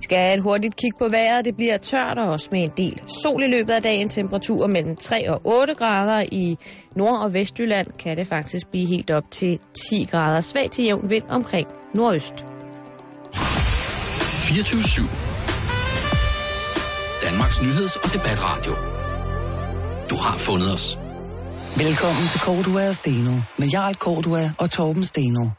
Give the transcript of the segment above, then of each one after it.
Skal have et hurtigt kig på vejret. Det bliver tørt og også med en del sol i løbet af dagen. Temperaturer mellem 3 og 8 grader. I Nord- og Vestjylland kan det faktisk blive helt op til 10 grader. Svag til jævn vind omkring nordøst. 24/7 Danmarks nyheds- og debatradio. Du har fundet os. Velkommen til Cordua og Steno med Jarl Cordua og Torben Steno.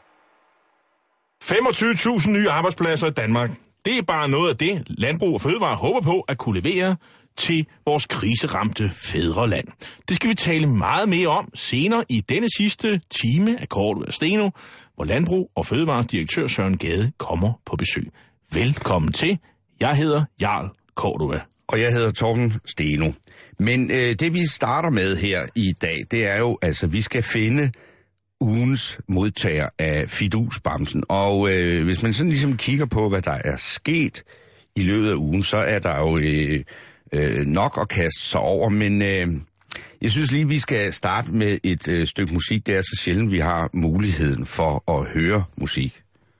25.000 nye arbejdspladser i Danmark. Det er bare noget af det, Landbrug og Fødevare håber på at kunne levere til vores kriseramte fædreland. Det skal vi tale meget mere om senere i denne sidste time af Cordua og Steno, hvor Landbrug og Fødevares direktør Søren Gade kommer på besøg. Velkommen til. Jeg hedder Jarl Cordua. Og jeg hedder Torben Steno. Men det vi starter med her i dag, det er jo, altså vi skal finde ugens modtager af fidusbamsen. Og hvis man sådan ligesom kigger på, hvad der er sket i løbet af ugen, så er der jo nok at kaste sig over. Men jeg synes lige, vi skal starte med et stykke musik. Det er så sjældent, vi har muligheden for at høre musik.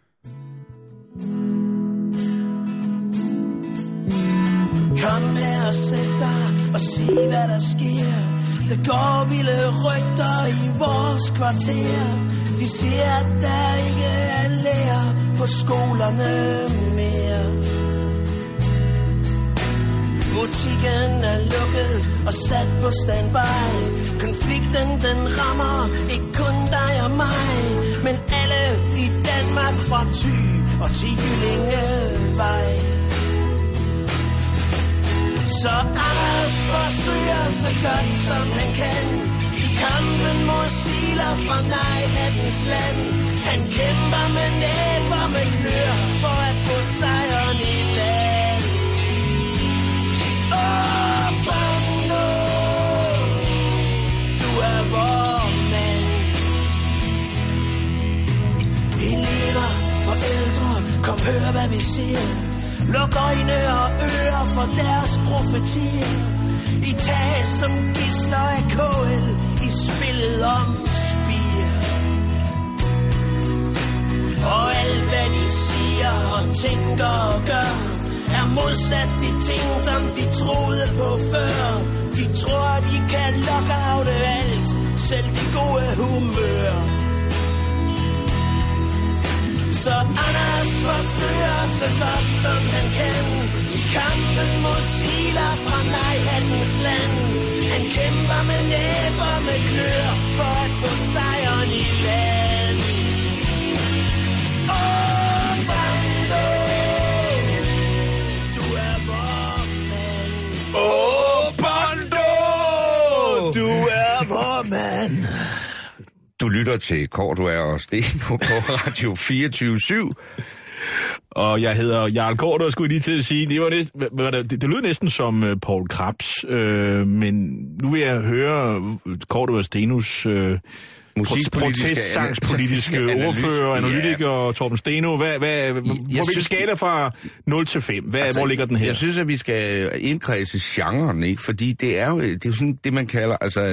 Kom her og sæt dig og sig, hvad der sker. Der går vilde rygter i vores kvarter. De siger, at der ikke er lærer på skolerne mere. Butikken er lukket og sat på standby. Konflikten den rammer ikke kun dig og mig, men alle i Danmark fra Thy og til Jyllingevej. Så Anders forsøger så godt som han kan i kampen mod siler fra nej-hattens land. Han kæmper med næb og med klør for at få sejren i land. Åh, Brando, du er vor mand. Elever, forældre, kom hør hvad vi siger. Luk øjne og ører for deres profetier. I tages som gidsler af KL i spillet om spire. Og alt hvad de siger og tænker og gør er modsat de ting, som de troede på før. De tror, de kan lockoute alt, selv de gode humør. Så Anders forsøger så godt som han kan i kampen mod siler fra nej-hattens land. Han kæmper med næb og med klør for at få sejren i land. Åh, Brando, du er vor mand. Åh, Brando, Du er vor mand. Du lytter til Cordua og Steno på Radio 24/7. Og jeg hedder Jarl Cordua, skulle jeg lige til at sige. Det lød næsten som Paul Krebs, men nu vil jeg høre Cordua og Stenos protestsangspolitiske ordfører, analytiker Torben Steno. Hvor vil skala fra 0 til 5? Hvor ligger den her? Jeg synes, at vi skal indkredse genren, ikke? Fordi det er jo sådan det, man kalder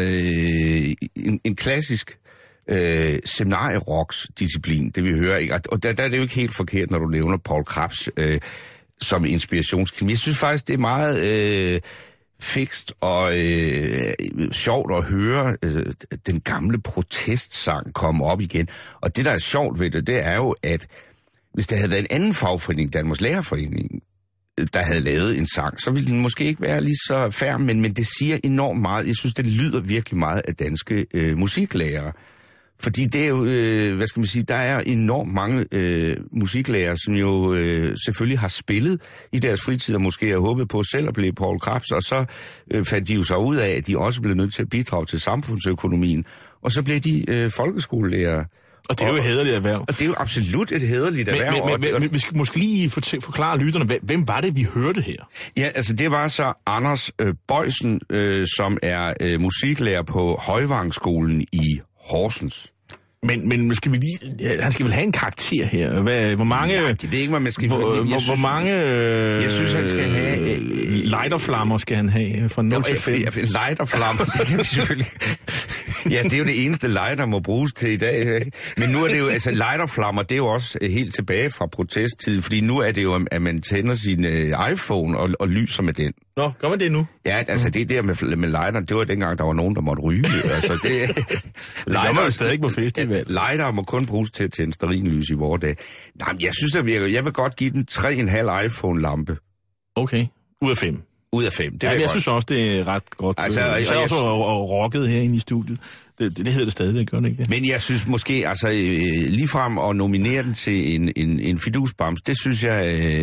en klassisk seminarieroks-disciplin, det vi hører, ikke? Og der er det jo ikke helt forkert, når du nævner Paul Krebs som inspirationskilde. Jeg synes faktisk, det er meget fikst og sjovt at høre den gamle protestsang komme op igen. Og det, der er sjovt ved det, det er jo, at hvis der havde været en anden fagforening, Danmarks Lærerforening, der havde lavet en sang, så ville den måske ikke være lige så fair, men det siger enormt meget. Jeg synes, det lyder virkelig meget af danske musiklærere. Fordi det er jo, der er enormt mange musiklærere, som jo selvfølgelig har spillet i deres fritid, og måske har håbet på selv at blive Paul Krebs, og så fandt de jo så ud af, at de også blev nødt til at bidrage til samfundsøkonomien, og så blev de folkeskolelærere. Og det er jo et hæderligt erhverv. Og det er jo absolut et hæderligt erhverv. Men vi skal måske lige forklare lytterne, hvem var det, vi hørte her? Ja, altså det var så Anders Boysen, som er musiklærer på Højvangsskolen i Horsens. Men skal vi lige, han skal vel have en karakter her? Hvor mange... Ja, det ved ikke, hvad man skal... Hvor mange... Jeg synes, han skal have... lighterflammer skal han have fra 0 til 5. Lighterflammer, det kan vi selvfølgelig... Ja, det er jo det eneste lighter må bruges til i dag. Ikke? Men nu er det jo, altså lighterflammer, det er jo også helt tilbage fra protesttid, fordi nu er det jo, at man tænder sin iPhone og lyser med den. Nå, gør man det nu? Ja, altså det der med lighter, det var dengang, der var nogen, der måtte ryge. Altså det gør man jo stadig ikke på festival. Lighter må kun bruges til at tænde stearinlys i vores dag. Nej, men jeg synes, at jeg vil godt give den 3,5 iPhone-lampe. Okay, ud af 5. Ud af 5, det jeg synes også, det er ret godt. Altså, jeg er også rocket herinde i studiet. Det hedder det stadigvæk, gør det ikke det? Men jeg synes måske, altså ligefrem at nominere den til en fidusbams, det synes jeg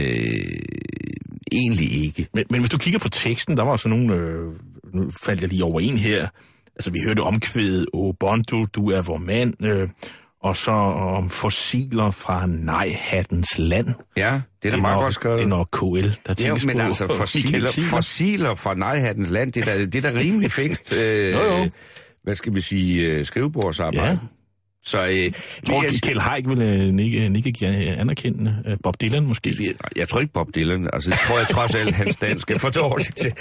egentlig ikke. Men hvis du kigger på teksten, der var så nogle, nu faldt jeg lige over en her, altså vi hørte omkvædet, Bondo, du er vor mand, og så om fossiler fra nej-hattens land. Ja, det er da meget godt skrevet. Det er nok KL, der tænker på. Men altså fossiler fra nej-hattens land, det er da rimelig fikst. Jo. Hvad skal vi sige, skrivebordsarbejde. Ja. Så tror du, Kjeld Haik ville nikke anerkendende? Bob Dylan måske? Jeg tror ikke Bob Dylan. Altså, det tror jeg trods alt, hans dansk er for dårligt til.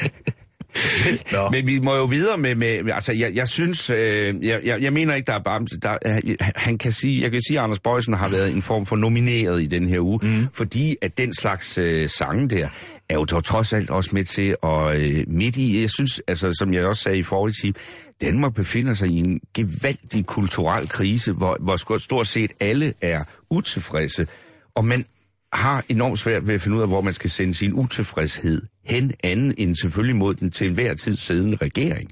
Men vi må jo videre med altså jeg synes, jeg mener ikke, der er bare, han kan sige, jeg kan sige, at Anders Boysen har været en form for nomineret i den her uge, fordi at den slags sange der, er jo trods alt også med til at midt i, jeg synes, altså som jeg også sagde i forhold til, Danmark befinder sig i en gevaldig kulturel krise, hvor stort set alle er utilfredse, og man har enormt svært ved at finde ud af, hvor man skal sende sin utilfredshed hen, anden end selvfølgelig mod den til enhver tid siddende regering.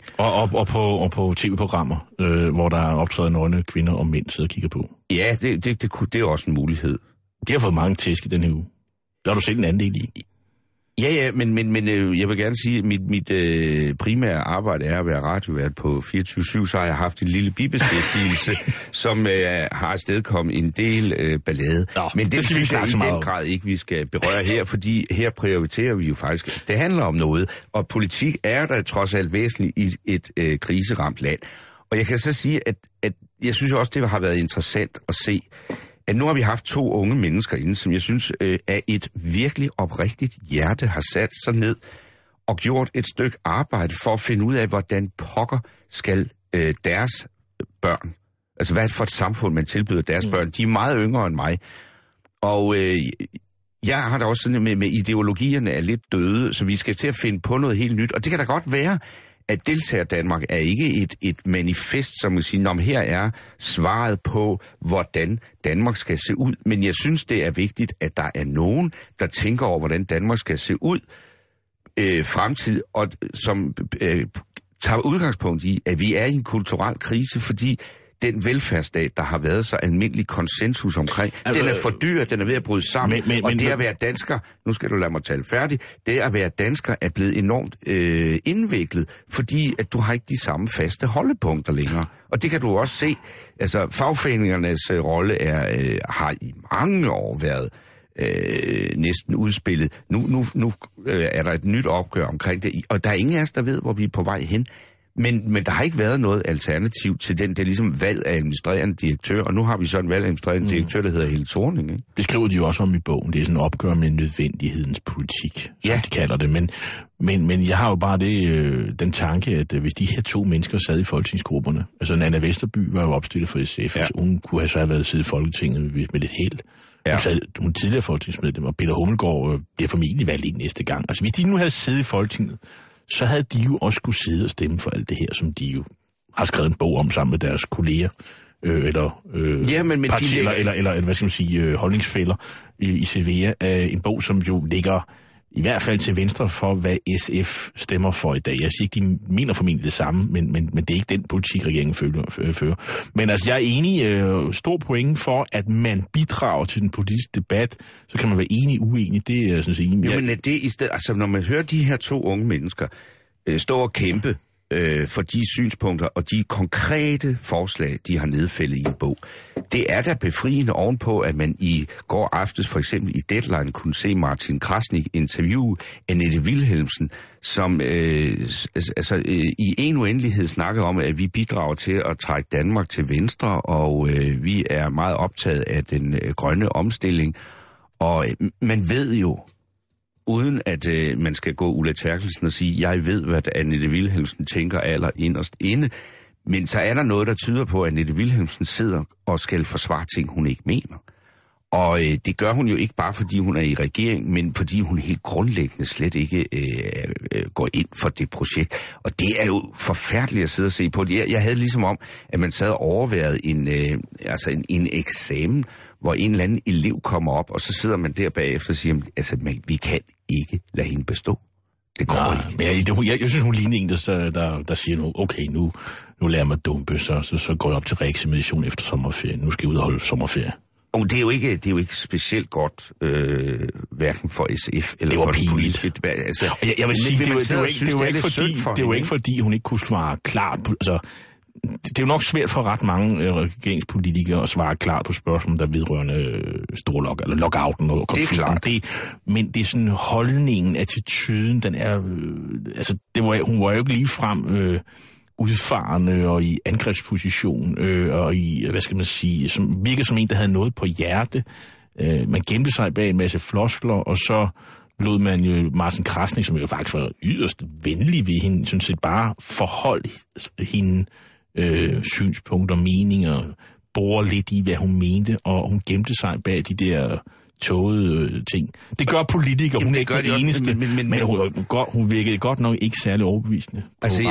Og på tv-programmer, hvor der er optrædet nøgne kvinder og mænd sidder og kigger på. Ja, det er også en mulighed. Det har fået mange tæsk i den her uge. Der har du selv en anden del i. Ja, men jeg vil gerne sige, at mit primære arbejde er at være radiovært på 24/7, så har jeg haft en lille bibeskæftigelse, som har afstedkommet en del ballade. Men det synes jeg i den grad ikke, vi skal berøre her, fordi her prioriterer vi jo faktisk. Det handler om noget, og politik er der trods alt væsentligt i et kriseramt land. Og jeg kan så sige, at jeg synes også, det har været interessant at se, at nu har vi haft 2 unge mennesker inde, som jeg synes af et virkelig oprigtigt hjerte har sat sig ned og gjort et stykke arbejde for at finde ud af, hvordan pokker skal deres børn, altså hvad for et samfund man tilbyder deres børn. De er meget yngre end mig, og jeg har da også sådan med ideologierne er lidt døde, så vi skal til at finde på noget helt nyt, og det kan da godt være, at deltager Danmark er ikke et manifest, som man siger, her er svaret på, hvordan Danmark skal se ud. Men jeg synes, det er vigtigt, at der er nogen, der tænker over, hvordan Danmark skal se ud fremtid, og som tager udgangspunkt i, at vi er i en kulturel krise, fordi den velfærdsstat, der har været så almindelig konsensus omkring, den er for dyr, den er ved at bryde sammen, og det at være dansker, nu skal du lade mig tale færdig, det at være dansker er blevet enormt indviklet, fordi at du har ikke de samme faste holdepunkter længere. Og det kan du også se, altså fagforeningernes rolle har i mange år været næsten udspillet. Nu er der et nyt opgør omkring det, og der er ingen af os, der ved, hvor vi er på vej hen. Men der har ikke været noget alternativ til den der ligesom valg af administrerende direktør, og nu har vi så en valg af administrerende direktør, der hedder Helle Thorning, ikke? Det skriver de jo også om i bogen. Det er sådan et opgør med nødvendighedens politik, som de kalder det. Men jeg har jo bare den tanke, at hvis de her 2 mennesker sad i folketingsgrupperne, altså Nanna Vesterby var jo opstillet for SF, altså hun kunne have så have været siddet i Folketinget med lidt held. Hun tidligere folketingsmedlem, og Peter Hummelgaard bliver formentlig valgt ind næste gang. Altså hvis de nu havde siddet i Folketinget, så havde de jo også skulle sidde og stemme for alt det her, som de jo har skrevet en bog om sammen med deres kolleger, partier, eller hvad skal man sige, holdningsfælder i Sevilla. En bog, som jo ligger i hvert fald til venstre for, hvad SF stemmer for i dag. Jeg siger ikke, de mener formentlig det samme, men det er ikke den politik, regeringen fører. Men altså, jeg er enig, stor point for, at man bidrager til den politiske debat, så kan man være enig, uenig, det er jeg sådan set enig. Jo, men er det i stedet, altså når man hører de her 2 unge mennesker stå og kæmpe for de synspunkter og de konkrete forslag, de har nedfældet i en bog. Det er da befriende ovenpå, at man i går aftes for eksempel i Deadline kunne se Martin Krasnik interviewe Annette Wilhelmsen, som i en uendelighed snakker om, at vi bidrager til at trække Danmark til venstre, og vi er meget optaget af den grønne omstilling. Og man ved jo, uden at man skal gå Ulla Terkelsen og sige, jeg ved, hvad Annette Wilhelmsen tænker allerinderst inde, Men så er der noget, der tyder på, at Annette Wilhelmsen sidder og skal forsvare ting, hun ikke mener. Og det gør hun jo ikke bare, fordi hun er i regering, men fordi hun helt grundlæggende slet ikke går ind for det projekt. Og det er jo forfærdeligt at sidde og se på. Jeg havde ligesom om, at man sad og overværede en eksamen, hvor en eller anden elev kommer op, og så sidder man der bagefter og siger, altså, vi kan ikke lade hende bestå. Det går ikke. Men jeg synes, hun ligner en, der siger nu, okay, nu lader jeg mig dumpe, så går jeg op til reeksamination efter sommerferien. Nu skal jeg ud og holde sommerferie. Og det er jo ikke specielt godt, hverken for SF eller for det politiske. Altså, jeg vil sige, det er jo ikke fordi, hun ikke kunne svare klart på, altså, det er jo nok svært for ret mange regeringspolitikere at svare klart på spørgsmål, der vedrørende storlok, eller lockouten og konflikten. Men det er sådan holdningen, attituden, den er, altså, hun var jo ikke ligefrem udfarende og i angrebsposition, og i, hvad skal man sige, som virker som en, der havde noget på hjerte. Man gemte sig bag en masse floskler, og så lod man jo Martin Krasnik, som jo faktisk var yderst venlig ved hende, sådan set bare forholdt hende synspunkter, meninger, bore lidt i, hvad hun mente, og hun gemte sig bag de der tågede ting. Det gør politikere, hun er ikke den eneste, men hun virkede godt nok ikke særlig overbevisende. Altså,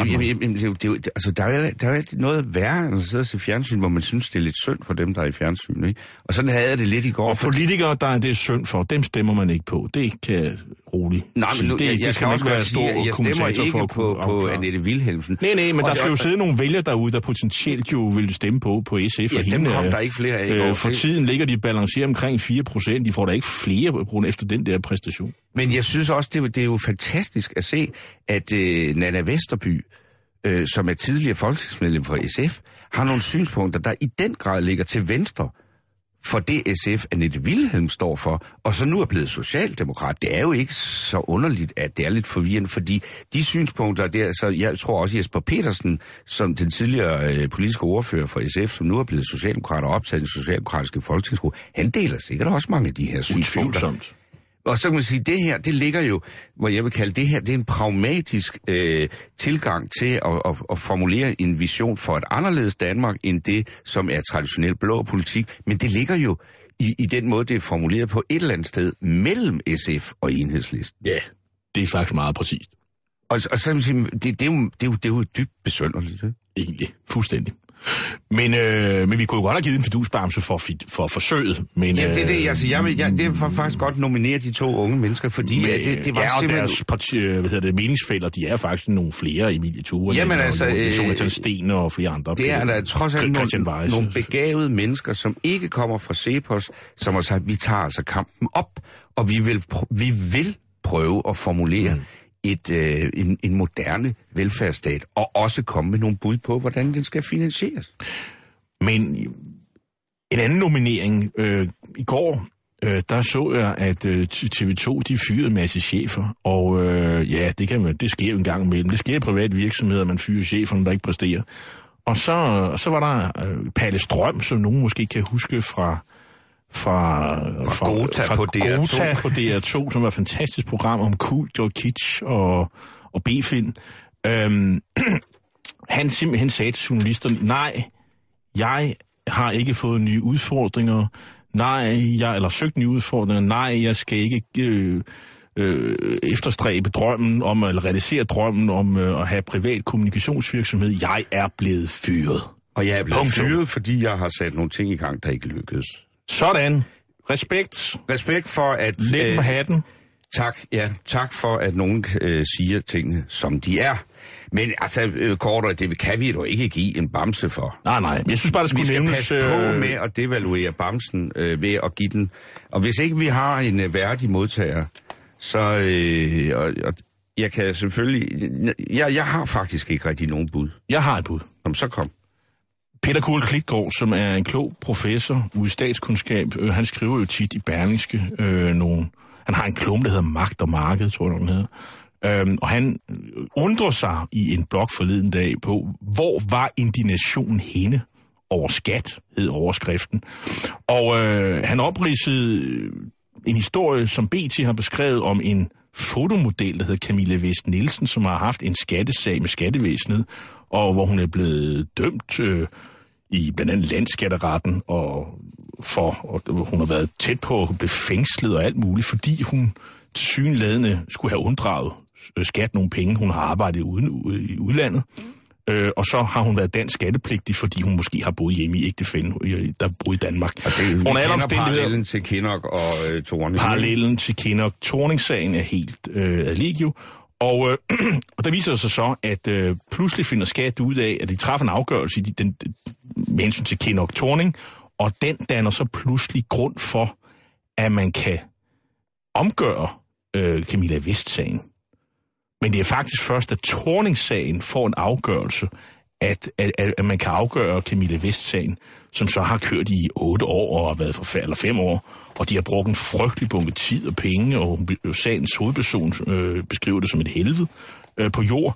der er jo noget værre, end at sidde og se fjernsyn, hvor man synes, det er lidt synd for dem, der er i fjernsyn, ikke? Og sådan havde jeg det lidt i går. Og politikere, det er synd for, dem stemmer man ikke på. Det kan roligt. Nej, men jeg skal også godt sige, at jeg stemmer ikke på Annette Wilhelmsen. Nej, men der skal jo sidde nogle vælgere derude, der potentielt jo vil stemme på SF. Ja, dem kom der ikke flere af. For tiden ligger de balanceret omkring 4%. De får da ikke flere på efter den der præstation. Men jeg synes også, det er jo fantastisk at se, at Nanna Westerby, som er tidligere folketingsmedlem for SF, har nogle synspunkter, der i den grad ligger til venstre for det SF, Annette Wilhelm står for, og så nu er blevet socialdemokrat. Det er jo ikke så underligt, at det er lidt forvirrende, fordi de synspunkter der, så jeg tror også Jesper Petersen, som den tidligere politiske ordfører for SF, som nu er blevet socialdemokrat og optaget i den socialdemokratiske folketingsgruppe, han deler sikkert også mange af de her synspunkter. Utvivlsomt. Og så kan man sige, det her, det ligger jo, hvor jeg vil kalde det her, det er en pragmatisk tilgang til at formulere en vision for et anderledes Danmark, end det, som er traditionel blå politik. Men det ligger jo i den måde, det er formuleret på et eller andet sted mellem SF og Enhedslisten. Ja, det er faktisk meget præcist. Og så kan man sige, det er jo dybt besynderligt. Egentlig, fuldstændig. Men vi kunne jo godt have givet en fidusbamse for forsøget. Men, ja, det er det, altså, det er faktisk godt nominere de to unge mennesker, fordi det var simpelthen... deres meningsfælder, de er faktisk nogle flere, Emilie Thue, Jonathan Sten og flere andre. Det er der trods alt nogle begavede mennesker, som ikke kommer fra Cepos, som har sagt, vi tager altså kampen op, og vi vil prøve at formulere en moderne velfærdsstat, og også komme med nogle bud på, hvordan den skal finansieres. Men en anden nominering i går, der så jeg, at TV2, de fyrede en masse chefer, og det sker jo en gang imellem. Det sker i private virksomheder, man fyrer cheferne, der ikke præsterer. Og så var der Palle Strøm, som nogen måske kan huske fra Gota på DR2, som var et fantastisk program om kult og kitsch og B-film. Han simpelthen sagde til journalisterne, nej, jeg har ikke fået nye udfordringer, eller søgt nye udfordringer, nej, jeg skal ikke efterstræbe drømmen om, eller realisere drømmen om at have privat kommunikationsvirksomhed. Jeg er blevet fyret. Og jeg er blevet fyret, fordi jeg har sat nogle ting i gang, der ikke lykkedes. Sådan. Respekt for at... Læg på hatten. Tak for, at nogen siger tingene, som de er. Men altså, kort, det kan vi jo ikke give en bamse for. Nej. Jeg synes bare, det skulle nævnes... Vi skal passe på med at devaluere bamsen ved at give den. Og hvis ikke vi har en værdig modtager, så... jeg kan selvfølgelig... Jeg har faktisk ikke rigtig nogen bud. Jeg har et bud. Så kom. Peter Kuhl Klitgaard, som er en klog professor ude i statskundskab, han skriver jo tit i Berlingske han har en klumme, der hedder Magt og Marked, tror jeg, den hedder. Og han undrer sig i en blog forleden dag på, hvor var indignationen henne over skat, hed overskriften. Og han opridsede en historie, som BT har beskrevet om en fotomodel, der hedder Camilla Vest Nielsen, som har haft en skattesag med skattevæsenet, og hvor hun er blevet dømt i blandt andet landsskatteretten, og hun har været tæt på at blive fængslet og alt muligt, fordi hun tilsyneladende skulle have unddraget skat nogle penge, hun har arbejdet i udlandet. Og så har hun været dansk skattepligtig, fordi hun måske har boet hjemme i ægtefælden, der boede i Danmark. Og det kender parallellen til Kinnock og Thorning. Parallellen til Kinnock-Thorning-sagen er helt ad legio. Og der viser det sig så, at pludselig finder skat ud af, at de træffer en afgørelse med hensyn til Kinnock-Thorning, og den danner så pludselig grund for, at man kan omgøre Camilla Vest-sagen. Men det er faktisk først, at Thorning-sagen får en afgørelse, at man kan afgøre Camilla Vest-sagen, som så har kørt i 8 år og har været forfærdeligt, eller 5 år, og de har brugt en frygtelig bunke tid og penge, og sagens hovedperson beskriver det som et helvede på jord.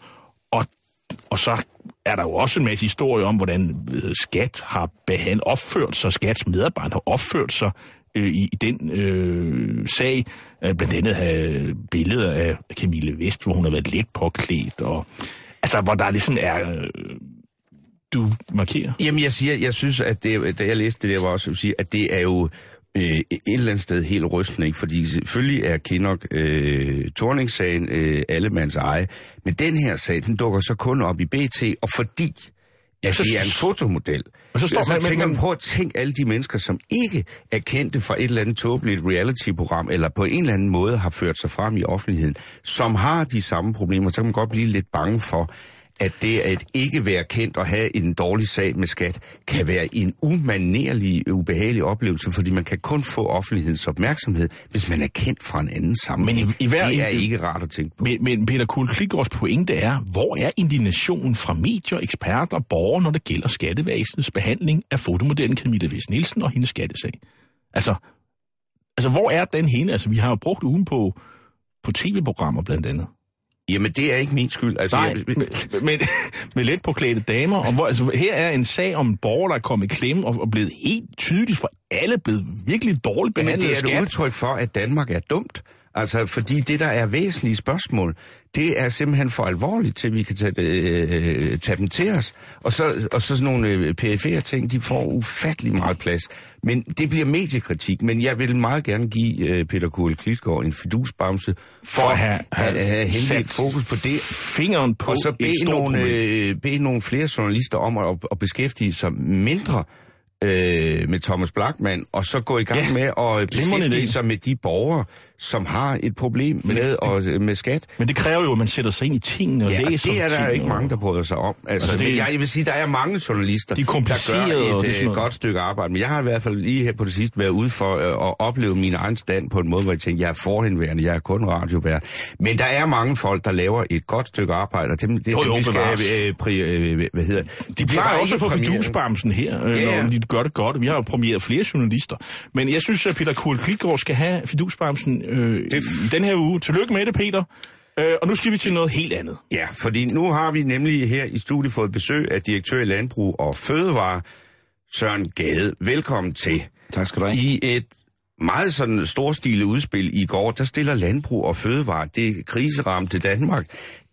Og så er der jo også en masse historier om, hvordan skat har opført sig, skats medarbejdere har opført sig i den sag. Blandt andet have billeder af Camilla Vest, hvor hun har været let påklædt, og altså, hvor der ligesom er... du markerer? Jamen, jeg synes, at det, da jeg læste det, der var også at sige, at det er jo et eller andet sted helt rystende, ikke? Fordi selvfølgelig er Kinnock Thorning-sagen allemands eje, men den her sag, den dukker så kun op i BT, og fordi det er en fotomodel. Og så tænker man på at tænke alle de mennesker, som ikke er kendte fra et eller andet tåbeligt reality-program, eller på en eller anden måde har ført sig frem i offentligheden, som har de samme problemer, så kan man godt blive lidt bange for, at det at ikke være kendt og have en dårlig sag med skat, kan være en umanerlig, ubehagelig oplevelse, fordi man kan kun få offentlighedens opmærksomhed, hvis man er kendt fra en anden sammenhæng. Men det er ikke rart at tænke på. Men Peter Kuhl-Klitgaards pointe er, hvor er indignationen fra medier, eksperter og borgere, når det gælder skattevæsenets behandling af fotomodellen Camilla Vest Nielsen og hendes skattesag? Altså, hvor er den hende? Altså, vi har jo brugt ugen på tv-programmer blandt andet. Jamen, det er ikke min skyld. Altså, nej, med let påklædte damer. Og hvor, altså, her er en sag om en borger, der er kommet i klemme og blevet helt tydeligt for alle, blevet virkelig dårligt behandlet af skat. Men det er et udtryk for, at Danmark er dumt. Altså, fordi det, der er væsentlige spørgsmål, det er simpelthen for alvorligt, til vi kan tage dem til os. Og så sådan nogle perifere ting, de får ufattelig meget plads. Men det bliver mediekritik, men jeg vil meget gerne give Peter Kuhl-Klitgaard en fidusbamse for at have henledt fokus på det. Fingeren på og så bede nogle flere journalister om at beskæftige sig mindre med Thomas Blachmann, og så gå i gang med at beskæftige sig med de borgere, som har et problem med skat. Men det kræver jo, at man sætter sig ind i tingene og læser. Det er der ikke mange, der bryder sig om. Altså jeg vil sige, der er mange journalister, der gør et godt stykke arbejde. Men jeg har i hvert fald lige her på det sidste været ude for at opleve min egen stand på en måde, hvor jeg tænker, jeg er forhenværende, jeg er kun radiovært. Men der er mange folk, der laver et godt stykke arbejde, og dem vi skal de bliver også for fidusbamsen her, når de gør det godt. Vi har jo premieret flere journalister. Men jeg synes, at Peter Kuhl-Klitgaard skal have fidusbamsen i den her uge. Tillykke med det, Peter. Og nu skal vi til noget helt andet. Ja, fordi nu har vi nemlig her i studiet fået besøg af direktør i Landbrug og Fødevare, Søren Gade. Velkommen til. Tak skal du have. I et meget sådan storstilet udspil i går, der stiller Landbrug og Fødevare, det kriseramte Danmark,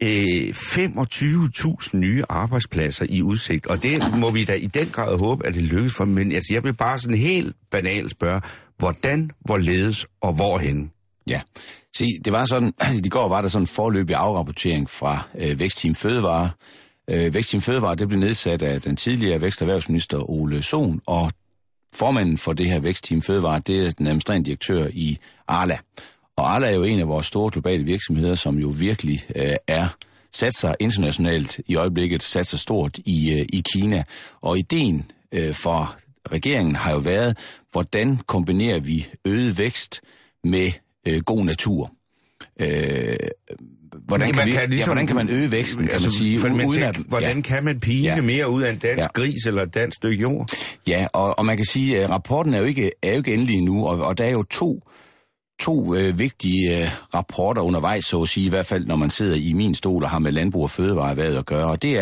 25.000 nye arbejdspladser i udsigt. Og det må vi da i den grad håbe, at det lykkes for. Men altså, jeg vil bare sådan helt banalt spørge, hvordan, hvorledes og hvorhen? Ja, se, det var sådan, i går var der sådan en foreløbig afrapportering fra Vækstteam Fødevare. Vækstteam Fødevare, det blev nedsat af den tidligere vækst- og erhvervsminister Ole Sohn, og formanden for det her Vækstteam Fødevare, det er den administrerende direktør i Arla. Og Arla er jo en af vores store globale virksomheder, som jo virkelig er satser internationalt i øjeblikket, satser stort i Kina. Og ideen for regeringen har jo været, hvordan kombinerer vi øget vækst med god natur? Hvordan kan man øge væksten, kan man sige? Hvordan kan man pine mere ud af en dansk gris eller et dansk stykke jord? Ja, og man kan sige, at rapporten er jo ikke endelig endnu, og der er jo to vigtige rapporter undervejs, så at sige, i hvert fald når man sidder i min stol og har med Landbrug og Fødevareerhvervet at gøre, og det er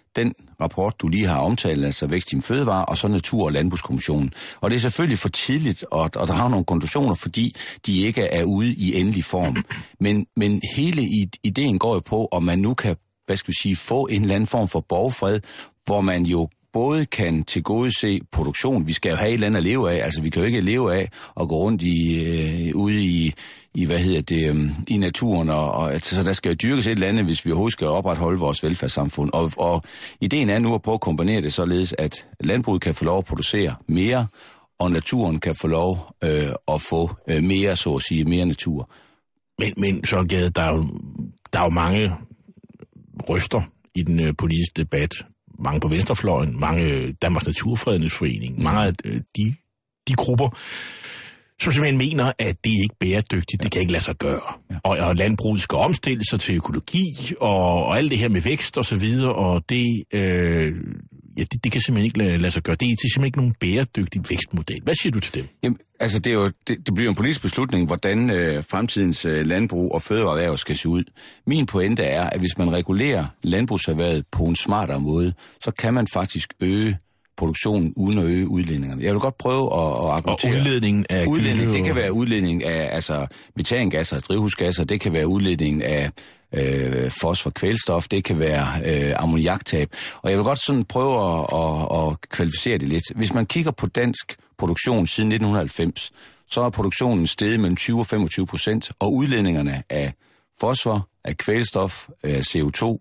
den rapport, du lige har omtalt, altså Vækstteam Fødevare, og så Natur- og Landbrugskommissionen. Og det er selvfølgelig for tidligt at drage nogle konklusioner, fordi de ikke er ude i endelig form. Men hele ideen går jo på, om man nu kan, få en eller anden form for borgfred, hvor man jo både kan tilgodese produktion. Vi skal jo have et eller andet at leve af. Altså, vi kan jo ikke leve af at gå rundt ude i i naturen. Så der skal jo dyrkes et eller andet, hvis vi overhovedet skal opretholde vores velfærdssamfund. Og ideen er nu at prøve at kombinere det således, at landbruget kan få lov at producere mere, og naturen kan få lov at få mere, så at sige, mere natur. Men så Gade, der er jo mange røster i den politiske debat. Mange på venstrefløjen, mange Danmarks Naturfredningsforening, mange af de grupper, som simpelthen mener, at det ikke er bæredygtigt, det kan ikke lade sig gøre. Ja. Og landbruget skal omstille sig til økologi, og alt det her med vækst og så videre, og det kan simpelthen ikke lade sig gøre. Det er simpelthen ikke nogen bæredygtig vækstmodel. Hvad siger du til det? Jamen, altså det bliver en politisk beslutning, hvordan fremtidens landbrug og fødevareerhverv skal se ud. Min pointe er, at hvis man regulerer landbrugserhvervet på en smartere måde, så kan man faktisk øge produktionen uden at øge udledningerne. Jeg vil godt prøve at argumentere. Og udledningen af det kan være udledning af metangasser, drivhusgasser, det kan være udledningen af fosfor, kvælstof, det kan være ammoniaktab. Og jeg vil godt sådan prøve at kvalificere det lidt. Hvis man kigger på dansk produktion siden 1990, så er produktionen steget mellem 20 og 25%, og udledningerne af fosfor, af kvælstof, af CO2,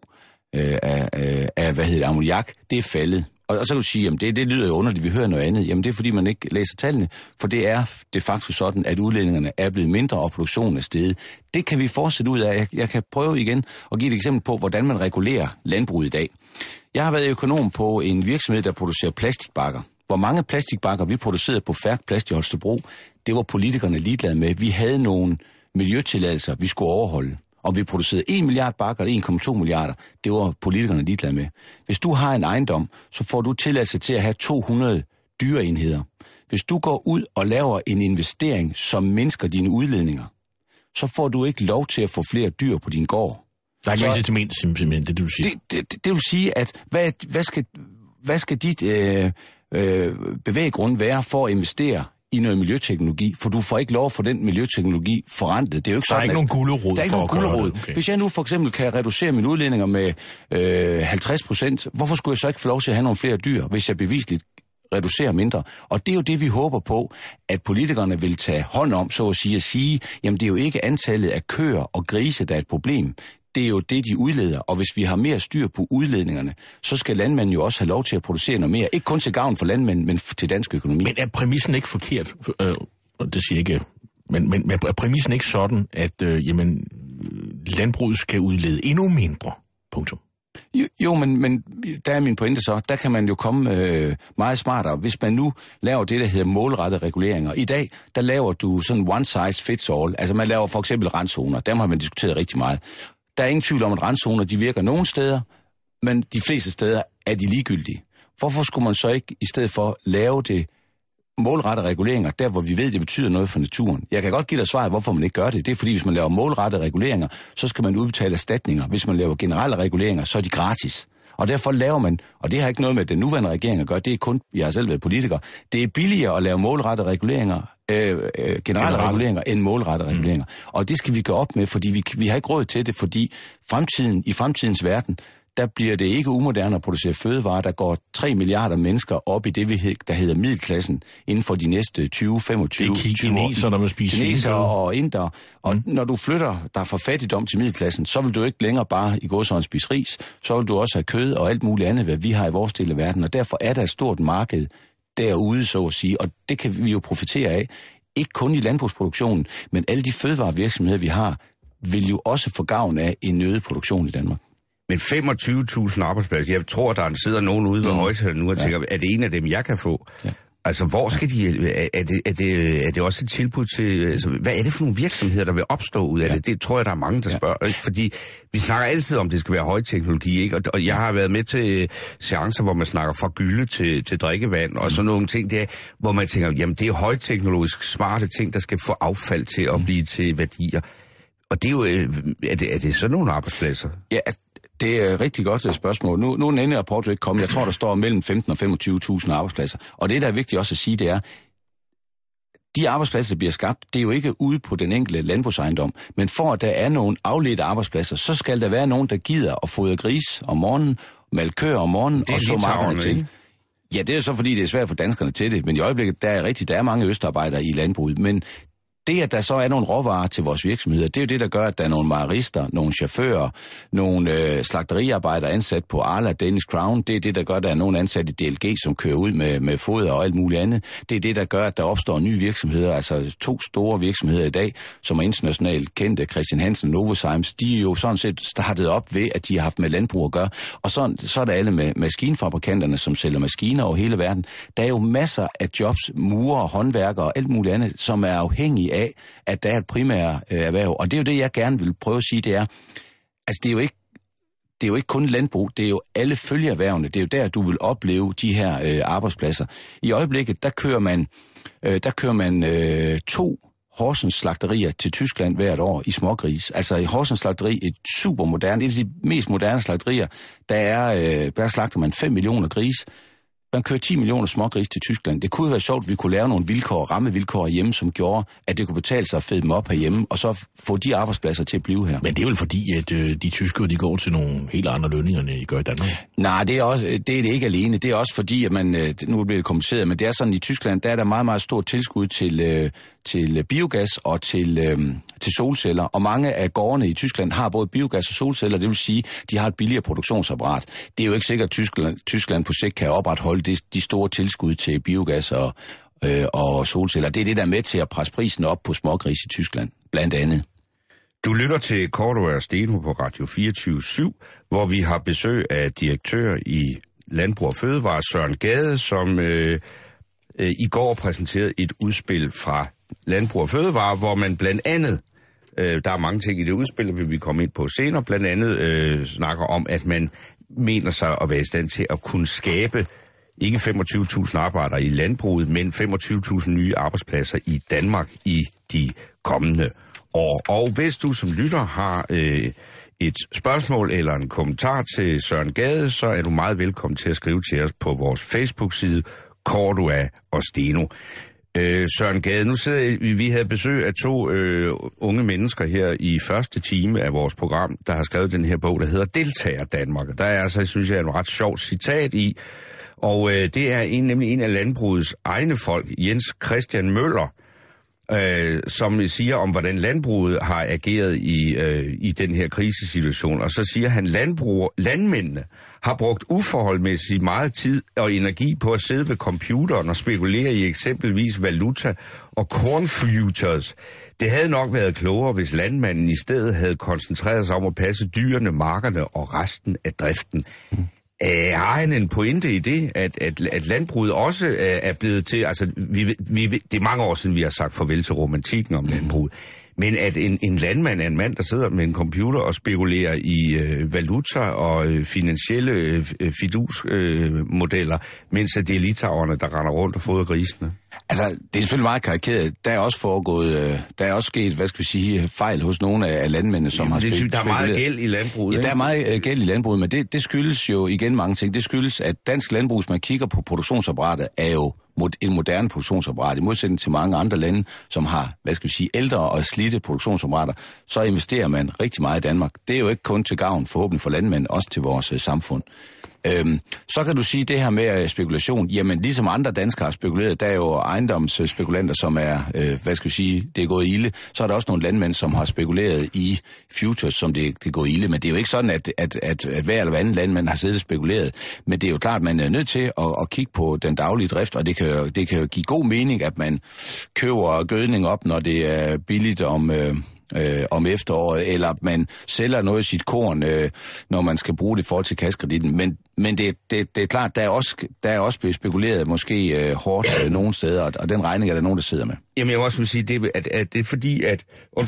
af ammoniak, det er faldet. Og så kan du sige, at det lyder jo underligt, vi hører noget andet. Jamen det er fordi, man ikke læser tallene, for det er de facto sådan, at udledningerne er blevet mindre, og produktionen er steget. Det kan vi fortsætte ud af. Jeg kan prøve igen at give et eksempel på, hvordan man regulerer landbruget i dag. Jeg har været økonom på en virksomhed, der producerer plastikbakker. Hvor mange plastikbakker vi producerede på Færk Plast i Holstebro, det var politikerne ligeglade med. Vi havde nogle miljøtilladelser, vi skulle overholde. Om vi producerede 1 milliard bakker eller 1,2 milliarder, det var politikerne ligeglade med. Hvis du har en ejendom, så får du tilladelse til at have 200 dyreenheder. Hvis du går ud og laver en investering, som mindsker dine udledninger, så får du ikke lov til at få flere dyr på din gård. Der er ikke incitament, simpelthen, det du siger. Det vil sige, at hvad skal dit bevæggrund være for at investere i noget miljøteknologi, for du får ikke lov at få den miljøteknologi forrentet. Det er jo ikke sådan, der er ikke nogen gulerod. Der er ikke nogen gulerod. Okay. Hvis jeg nu for eksempel kan reducere mine udledninger med 50%, hvorfor skulle jeg så ikke få lov til at have nogle flere dyr, hvis jeg bevisligt reducerer mindre? Og det er jo det, vi håber på, at politikerne vil tage hånd om, så at sige, jamen det er jo ikke antallet af køer og grise, der er et problem. Det er jo det, de udleder, og hvis vi har mere styr på udledningerne, så skal landmænd jo også have lov til at producere noget mere. Ikke kun til gavn for landmænd, men til dansk økonomi. Men er præmissen ikke forkert? Det siger jeg ikke. Men er præmissen ikke sådan, at landbruget skal udlede endnu mindre? Punktum. Jo, men der er min pointe så. Der kan man jo komme meget smartere. Hvis man nu laver det, der hedder målrettede reguleringer. I dag, der laver du sådan one size fits all. Altså man laver for eksempel randzoner. Dem har man diskuteret rigtig meget. Der er ingen tvivl om, at randzoner, de virker nogle steder, men de fleste steder er de ligegyldige. Hvorfor skulle man så ikke i stedet for lave det målrettede reguleringer, der hvor vi ved, det betyder noget for naturen? Jeg kan godt give dig svaret, hvorfor man ikke gør det. Det er fordi, hvis man laver målrettede reguleringer, så skal man udbetale erstatninger. Hvis man laver generelle reguleringer, så er de gratis. Og derfor laver man, og det har ikke noget med den nuværende regering at gøre, det er kun, jeg har selv været politiker, det er billigere at lave målrettede reguleringer, generelle reguleringer end målrettede reguleringer. Og det skal vi gøre op med, fordi vi har ikke råd til det, fordi i fremtidens verden, der bliver det ikke umoderne at producere fødevarer. Der går 3 milliarder mennesker op i det, der hedder middelklassen, inden for de næste 20-25 år. Det er kineser, der vil spise kineser og inder. Og når du flytter dig fra fattigdom til middelklassen, så vil du ikke længere bare i gåsehånd spise ris. Så vil du også have kød og alt muligt andet, hvad vi har i vores del af verden. Og derfor er der et stort marked derude, så at sige. Og det kan vi jo profitere af. Ikke kun i landbrugsproduktionen, men alle de fødevarevirksomheder, vi har, vil jo også få gavn af en øget produktion i Danmark. Men 25.000 arbejdspladser, jeg tror, der sidder nogen ude ved højtalerne nu og tænker, er det en af dem, jeg kan få? Ja. Altså, hvor skal de... Er det også et tilbud til... Altså, hvad er det for nogle virksomheder, der vil opstå ud af det? Det tror jeg, der er mange, der spørger. Ikke? Fordi vi snakker altid om, det skal være højteknologi, ikke? Og jeg har været med til seancer, hvor man snakker fra gylde til drikkevand, og sådan nogle ting der, hvor man tænker, jamen det er højteknologisk smarte ting, der skal få affald til at blive til værdier. Og det er jo... Er det sådan nogle arbejdspladser? Ja, Det er et rigtig godt spørgsmål. Nu er den endelige rapport jo ikke kommet. Jeg tror, der står mellem 15 og 25.000 arbejdspladser. Og det, der er vigtigt også at sige, det er, de arbejdspladser, der bliver skabt, det er jo ikke ude på den enkelte landbrugsejendom. Men for at der er nogle afledte arbejdspladser, så skal der være nogen, der gider at fodre gris om morgenen, malke køer om morgenen og så markerne til. Ja, det er så fordi, det er svært for danskerne til det. Men i øjeblikket, der er mange østarbejdere i landbruget. Men det, at der så er nogle råvarer til vores virksomheder, det er jo det, der gør, at der er nogle mejerister, nogle chauffører, nogle slagteriarbejdere ansat på Arla, Danish Crown. Det er det, der gør, at der er nogle ansat i DLG, som kører ud med foder og alt muligt andet. Det er det, der gør, at der opstår nye virksomheder, altså 2 store virksomheder i dag, som er internationalt kendte, Christian Hansen og Novozymes. De er jo sådan set startet op ved, at de har haft med landbrug at gøre. Og så er der alle med maskinfabrikanterne, som sælger maskiner over hele verden. Der er jo masser af jobs, murer, håndværkere og alt muligt andet, som er afhængige af, at der er et primært erhverv. Og det er jo det, jeg gerne vil prøve at sige, det er, altså det er jo ikke kun landbrug, det er jo alle følgeerhvervene. Det er jo der, du vil opleve de her arbejdspladser. I øjeblikket, der kører man 2 Horsens slagterier til Tyskland hvert år i smågris. Altså i Horsens slagteri, et supermoderne, et af de mest moderne slagterier, der slagter man 5 millioner gris. Man kører 10 millioner smågris til Tyskland. Det kunne være sjovt, at vi kunne lave nogle rammevilkår hjemme, som gjorde, at det kunne betale sig at fede dem op herhjemme, og så få de arbejdspladser til at blive her. Men det er vel fordi, at de tyskere, de går til nogle helt andre lønninger, end de gør i Danmark? Nej, det er det ikke alene. Det er også fordi, at nu bliver det kompliceret, men det er sådan, i Tyskland, der er der meget, meget stort tilskud til biogas og til solceller, og mange af gårdene i Tyskland har både biogas og solceller, det vil sige, de har et billigere produktionsapparat. Det er jo ikke sikkert, at Tyskland på sigt kan opretholde de store tilskud til biogas og solceller. Det er det, der er med til at presse prisen op på smågris i Tyskland, blandt andet. Du lytter til Cordua og Steno på Radio 24/7, hvor vi har besøg af direktør i Landbrug og Fødevare, Søren Gade, som i går præsenterede et udspil fra Landbrug og Fødevare, hvor man blandt andet, der er mange ting i det udspil, der vil vi komme ind på senere, blandt andet snakker om, at man mener sig at være i stand til at kunne skabe ikke 25.000 arbejdere i landbruget, men 25.000 nye arbejdspladser i Danmark i de kommende år. Og hvis du som lytter har et spørgsmål eller en kommentar til Søren Gade, så er du meget velkommen til at skrive til os på vores Facebook-side, Cordua og Steno. Søren Gade, nu sidder vi havde besøg af 2 unge mennesker her i første time af vores program, der har skrevet den her bog, der hedder Deltager Danmark. Der er altså, synes jeg, et ret sjovt citat i, og det er nemlig en af landbrugets egne folk, Jens Christian Møller, som siger om, hvordan landbruget har ageret i den her krisesituation. Og så siger han, landmændene har brugt uforholdsmæssigt meget tid og energi på at sidde ved computeren og spekulere i eksempelvis valuta og corn futures. Det havde nok været klogere, hvis landmanden i stedet havde koncentreret sig om at passe dyrene, markerne og resten af driften. Har han en pointe i det, at landbruget også er blevet til, altså det er mange år siden, vi har sagt farvel til romantikken om landbruget, men at en landmand er en mand, der sidder med en computer og spekulerer i valuta og finansielle fidusmodeller, mens det er litauerne, der render rundt og fodrer grisene. Altså, det er selvfølgelig meget karikeret. Der er også sket, hvad skal vi sige, fejl hos nogle af landmændene, som har spekuleret. Der er meget gæld i landbruget, ikke? Ja, der er meget gæld i landbruget, men det skyldes jo igen mange ting. Det skyldes, at dansk landbrug, hvis man kigger på produktionsapparatet, er jo en moderne produktionsapparat. I modsætning til mange andre lande, som har, hvad skal vi sige, ældre og slidte produktionsapparater, så investerer man rigtig meget i Danmark. Det er jo ikke kun til gavn, forhåbentlig for landmænd, også til vores samfund. Så kan du sige det her med spekulation. Jamen, ligesom andre danskere har spekuleret, der er jo ejendomsspekulanter, som er, hvad skal vi sige, det er gået ilde. Så er der også nogle landmænd, som har spekuleret i futures, som det er gået ilde. Men det er jo ikke sådan, at hver eller anden landmand har siddet og spekuleret. Men det er jo klart, at man er nødt til at kigge på den daglige drift, og det kan jo give god mening, at man køber gødning op, når det er billigt om efteråret, eller at man sælger noget af sit korn, når man skal bruge det i forhold til kassekreditten. Men det er klart, der er også blevet spekuleret måske hårdt nogle steder, og den regning er der nogen, der sidder med. Jamen jeg må også sige, at det er fordi, at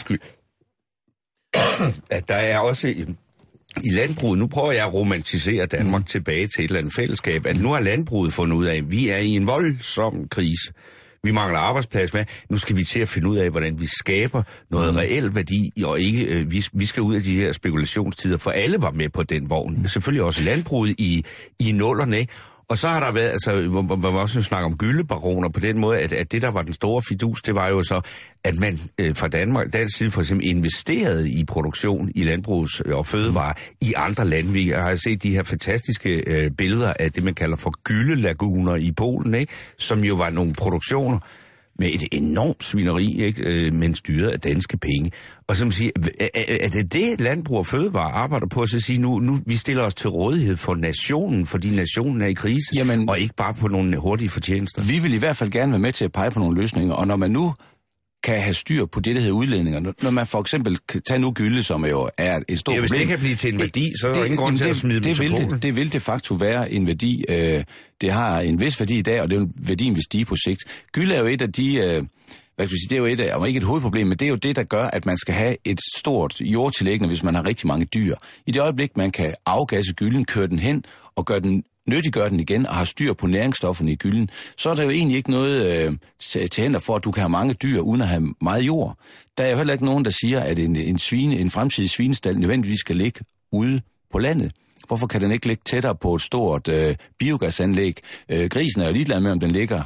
der er også i landbruget, nu prøver jeg at romantisere Danmark tilbage til et eller andet fællesskab, at nu har landbruget fundet ud af, at vi er i en voldsom krise. vi mangler arbejdsplads med. Nu skal vi til at finde ud af, hvordan vi skaber noget reel værdi, og ikke, vi skal ud af de her spekulationstider, for alle var med på den vogn. Selvfølgelig også landbruget i nullerne, ikke? Og så har der været, altså, hvor man også snakker om gyldebaroner på den måde, at det, der var den store fidus, det var jo så, at man fra dansk side for eksempel investerede i produktion i landbrugs- og fødevarer i andre lande. Vi har set de her fantastiske billeder af det, man kalder for gyldelaguner i Polen, ikke? Som jo var nogle produktioner med et enormt svineri, ikke? Men styret af danske penge. Og som siger, er det landbrug og fødevare arbejder på at sige, nu vi stiller os til rådighed for nationen, fordi nationen er i krise, jamen, og ikke bare på nogle hurtige fortjenester? Vi vil i hvert fald gerne være med til at pege på nogle løsninger, og når man nu kan have styr på det, der hedder udledninger. Når man for eksempel kan tage nu gylde, som jo er et stort problem. Hvis det kan blive til en værdi, så er der ingen grund til at smide dem til Polen. Det vil de facto være en værdi. Det har en vis værdi i dag, og det er værdien vil stige på sigt. Gylde er jo et af de... hvad skal vi sige, det er jo ikke et hovedproblem, men det er jo det, der gør, at man skal have et stort jordtillæggende, hvis man har rigtig mange dyr. I det øjeblik, man kan afgasse gylden, køre den hen og nyttiggør den igen og har styr på næringsstofferne i gylden, så er der jo egentlig ikke noget til hænder for, at du kan have mange dyr uden at have meget jord. Der er jo heller ikke nogen, der siger, at en fremtidig svinestald nødvendigvis skal ligge ude på landet. Hvorfor kan den ikke ligge tættere på et stort biogasanlæg? Grisen er jo ligeglad med, om den ligger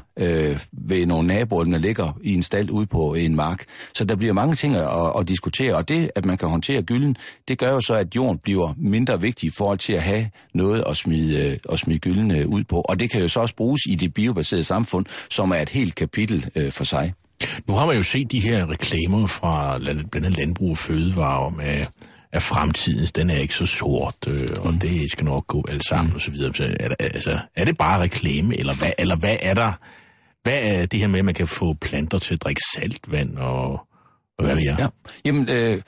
ved nogle naboer, den ligger i en stald ude på en mark. Så der bliver mange ting at diskutere, og det, at man kan håndtere gylden, det gør jo så, at jorden bliver mindre vigtig i forhold til at have noget at smide gylden ud på. Og det kan jo så også bruges i det biobaserede samfund, som er et helt kapitel for sig. Nu har man jo set de her reklamer fra blandt andet Landbrug og Fødevare med at fremtiden, den er ikke så sort, og det skal nok gå alt sammen, og så videre. Så er det bare reklame, eller hvad er der? Hvad er det her med, at man kan få planter til at drikke saltvand, og hvad det er? Ja. Jamen,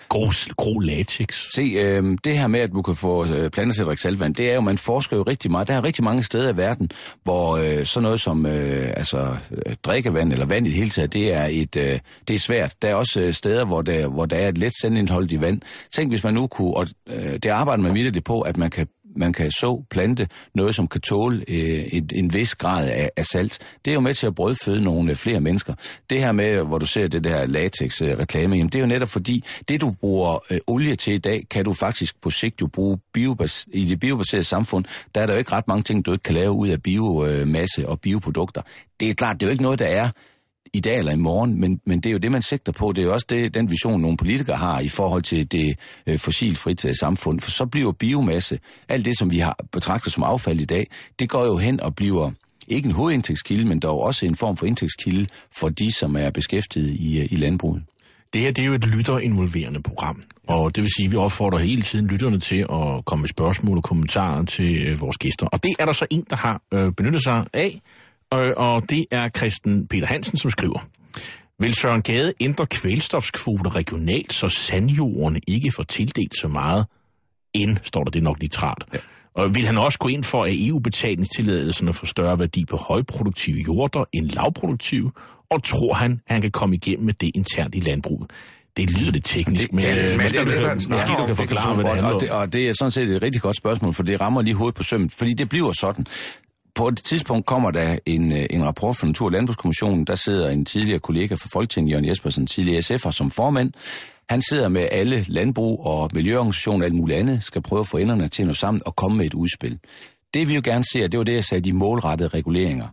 grå latex. Se, det her med, at du kan få planter til at drikke saltvand, det er jo, man forsker jo rigtig meget. Der er rigtig mange steder i verden, hvor sådan noget som drikkevand eller vand i det hele taget, det er svært. Der er også steder, hvor der er et let sandindholdigt vand. Tænk, hvis man nu kunne, og det arbejder man virkelig på, at man kan plante noget, som kan tåle en vis grad af salt. Det er jo med til at brødføde nogle flere mennesker. Det her med, hvor du ser det der latex-reklame, det er jo netop fordi, det du bruger olie til i dag, kan du faktisk på sigt jo bruge i det biobaserede samfund. Der er der jo ikke ret mange ting, du ikke kan lave ud af biomasse og bioprodukter. Det er klart, det er jo ikke noget, der er i dag eller i morgen, men det er jo det, man sigter på. Det er jo også den vision, nogle politikere har i forhold til det fossilfrit samfund. For så bliver biomasse, alt det, som vi har betragtet som affald i dag, det går jo hen og bliver ikke en hovedindtægtskilde, men dog også en form for indtægtskilde for de, som er beskæftiget i landbruget. Det her, det er jo et lytterinvolverende program, og det vil sige, at vi opfordrer hele tiden lytterne til at komme med spørgsmål og kommentarer til vores gæster. Og det er der så en, der har benyttet sig af, og det er Christen Peter Hansen, som skriver: Vil Søren Gade ændre kvælstofskvoter regionalt, så sandjordene ikke får tildelt så meget står der, det er nok nitrat. Ja. Og vil han også gå ind for, at EU-betalingstilladelserne får større værdi på højproduktive jorder end lavproduktive, og tror han, at han kan komme igennem med det internt i landbruget? Det lyder lidt teknisk, men du kan forklare, hvad det handler om. Og det er sådan set et rigtig godt spørgsmål, for det rammer lige hovedet på sømmet, fordi det bliver sådan. På et tidspunkt kommer der en rapport fra Natur- og Landbrugskommissionen. Der sidder en tidligere kollega fra Folketinget, Jørgen Jespersen, tidligere SF'er, som formand. Han sidder med alle landbrug og miljøorganisationer og alt muligt andet, skal prøve at få enderne til at nå sammen og komme med et udspil. Det vi jo gerne ser, det var det, jeg sagde, de målrettede reguleringer.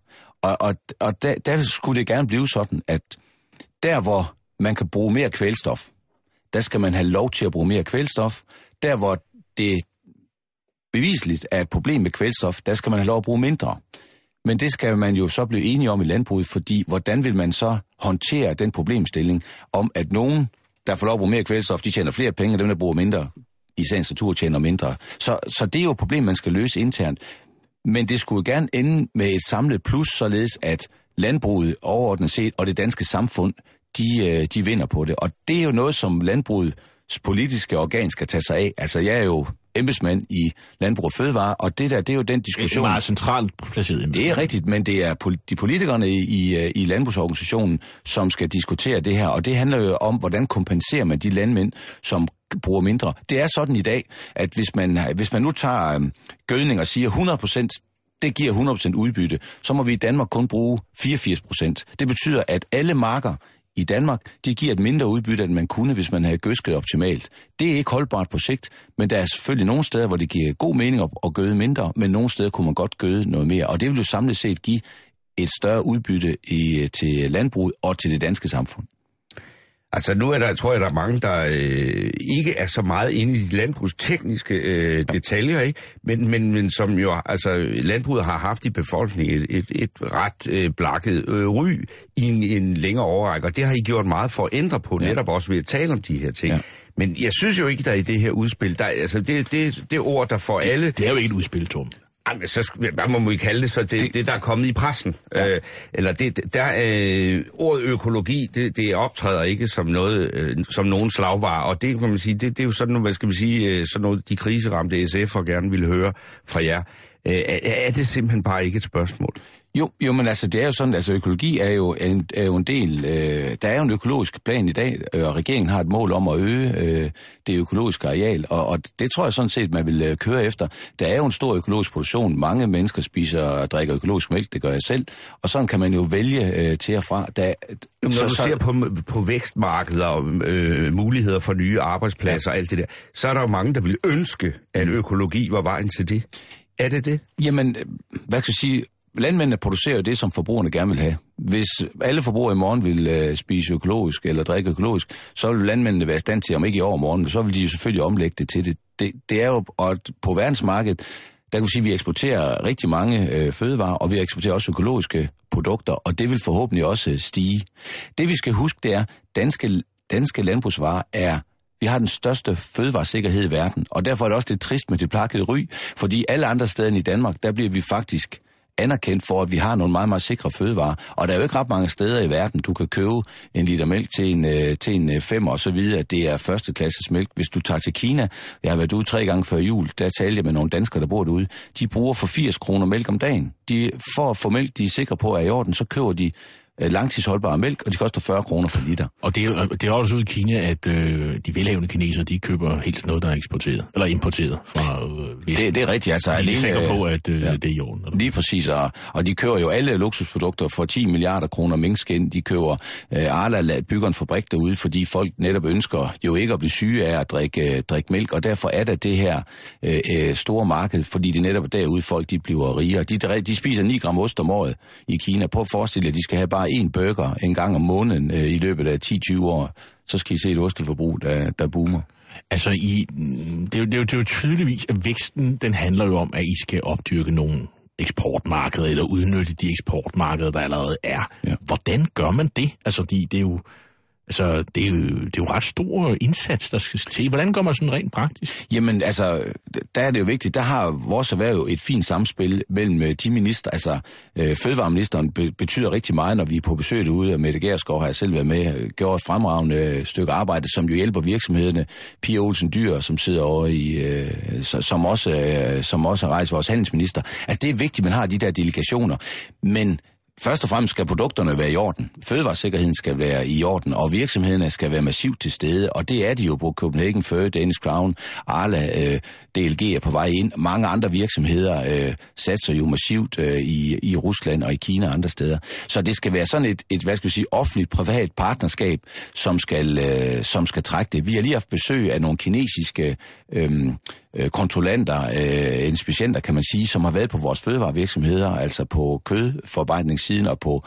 Og der skulle det gerne blive sådan, at der, hvor man kan bruge mere kvælstof, der skal man have lov til at bruge mere kvælstof. Der, hvor det bevisligt er et problem med kvælstof, der skal man have lov at bruge mindre. Men det skal man jo så blive enige om i landbruget, fordi hvordan vil man så håndtere den problemstilling om, at nogen, der får lov at bruge mere kvælstof, de tjener flere penge, og dem, der bruger mindre, i sagens natur tjener mindre. Så det er jo et problem, man skal løse internt. Men det skulle gerne ende med et samlet plus, således at landbruget overordnet set og det danske samfund, de vinder på det. Og det er jo noget, som landbrugets politiske organ skal tage sig af. Altså, jeg er jo embedsmand i Landbrug og Fødevare, og det er jo den diskussion. Det er meget centralt placeret. Det er rigtigt, men det er de politikerne i landbrugsorganisationen, som skal diskutere det her, og det handler jo om, hvordan kompenserer man de landmænd, som bruger mindre. Det er sådan i dag, at hvis man nu tager gødning og siger det giver 100% udbytte, så må vi i Danmark kun bruge 84%. Det betyder, at alle marker i Danmark, de giver et mindre udbytte, end man kunne, hvis man havde gødsket optimalt. Det er ikke holdbart på sigt, men der er selvfølgelig nogle steder, hvor det giver god mening at gøde mindre, men nogle steder kunne man godt gøde noget mere. Og det vil jo samlet set give et større udbytte til landbruget og til det danske samfund. Altså nu tror jeg, der er mange, der ikke er så meget inde i de landbrugstekniske detaljer, ikke? Men som jo, altså landbruget har haft i befolkningen et ret blakket ry i en længere årrække, og det har I gjort meget for at ændre på, netop også ved at tale om de her ting. Ja. Men jeg synes jo ikke, der i det her udspil, der, det ord, der får alle... Det er jo ikke et udspil, Tom. Jamen, hvad må vi kalde det så? Det der er kommet i pressen. Ja. Ordet økologi, det optræder ikke som noget, som nogen slagvare, og det kan man sige, det er jo sådan noget, hvad skal vi sige, sådan noget, de kriseramte SF'er gerne ville høre fra jer. Er det simpelthen bare ikke et spørgsmål? Jo, men altså, det er jo sådan, altså økologi er jo en del, der er jo en økologisk plan i dag, og regeringen har et mål om at øge det økologiske areal, og det tror jeg sådan set, man vil køre efter. Der er jo en stor økologisk produktion, mange mennesker spiser og drikker økologisk mælk, det gør jeg selv, og sådan kan man jo vælge til og fra. Når du ser på vækstmarkeder og muligheder for nye arbejdspladser og alt det der, så er der jo mange, der vil ønske, at økologi var vejen til det. Er det det? Jamen, hvad skal jeg sige... Landmændene producerer jo det, som forbrugerne gerne vil have. Hvis alle forbrugere i morgen vil spise økologisk eller drikke økologisk, så vil landmændene være i stand til, om ikke i overmorgen, så vil de jo selvfølgelig omlægge det til det. Det er jo, og på verdensmarkedet, der kan vi sige, at vi eksporterer rigtig mange fødevarer, og vi eksporterer også økologiske produkter, og det vil forhåbentlig også stige. Det vi skal huske, det er, danske landbrugsvarer er... Vi har den største fødevaresikkerhed i verden, og derfor er det også lidt trist med det plakkede ry, fordi alle andre steder end i Danmark, der bliver vi faktisk anerkendt for, at vi har nogle meget, meget sikre fødevarer. Og der er jo ikke ret mange steder i verden, du kan købe en liter mælk til en 5 og så videre, at det er førsteklasses mælk. Hvis du tager til Kina, jeg har været ude 3 gange før jul, der talte jeg med nogle danskere, der bor derude, de bruger for 80 kroner mælk om dagen. For at få mælk, de er sikre på er i orden, så køber de langtidsholdbare mælk, og de koster 40 kroner per liter. Og det er også ude i Kina, at de velhavende kinesere, de køber helt noget, der er eksporteret, eller importeret fra Vesten. Det er rigtigt, altså. De er sikre på, at det er i orden. Eller? Lige præcis, og de køber jo alle luksusprodukter for 10 milliarder kroner minkskind. De køber Arla bygger en fabrik derude, fordi folk netop ønsker jo ikke at blive syge af at drikke mælk, og derfor er der det her store marked, fordi det netop er derude, folk de bliver rigere. De spiser 9 gram ost om året i Kina. Prøv at forestille jer, at de skal have bare en burger en gang om måneden i løbet af 10-20 år, så skal I se et osteforbrug, der boomer. Altså, det er jo tydeligvis, at væksten, den handler jo om, at I skal opdyrke nogle eksportmarkeder, eller udnytte de eksportmarkeder, der allerede er. Ja. Hvordan gør man det? Altså, det er jo... Altså, det er jo ret stor indsats, der skal til. Hvordan gør man sådan rent praktisk? Jamen, altså, der er det jo vigtigt. Der har vores erhverv jo et fint samspil mellem de minister. Altså, fødevareministeren betyder rigtig meget, når vi er på besøg derude. Mette Gjerskov har jeg selv været med, gjort et fremragende stykke arbejde, som jo hjælper virksomhederne. Pia Olsen Dyhr, som sidder over i, som også rejser vores handelsminister. Altså, det er vigtigt, man har de der delegationer. Men først og fremmest skal produkterne være i orden. Fødevaresikkerheden skal være i orden, og virksomhederne skal være massivt til stede, og det er de jo på Copenhagen Fur, Danish Crown, Arla, DLG er på vej ind. Mange andre virksomheder satser jo massivt i Rusland og i Kina og andre steder. Så det skal være sådan et hvad skal vi sige, offentligt-privat partnerskab, som skal trække det. Vi har lige haft besøg af nogle kinesiske kontrollanter, inspicienter kan man sige, som har været på vores fødevarevirksomheder, altså på kødforarbejdningssiden og på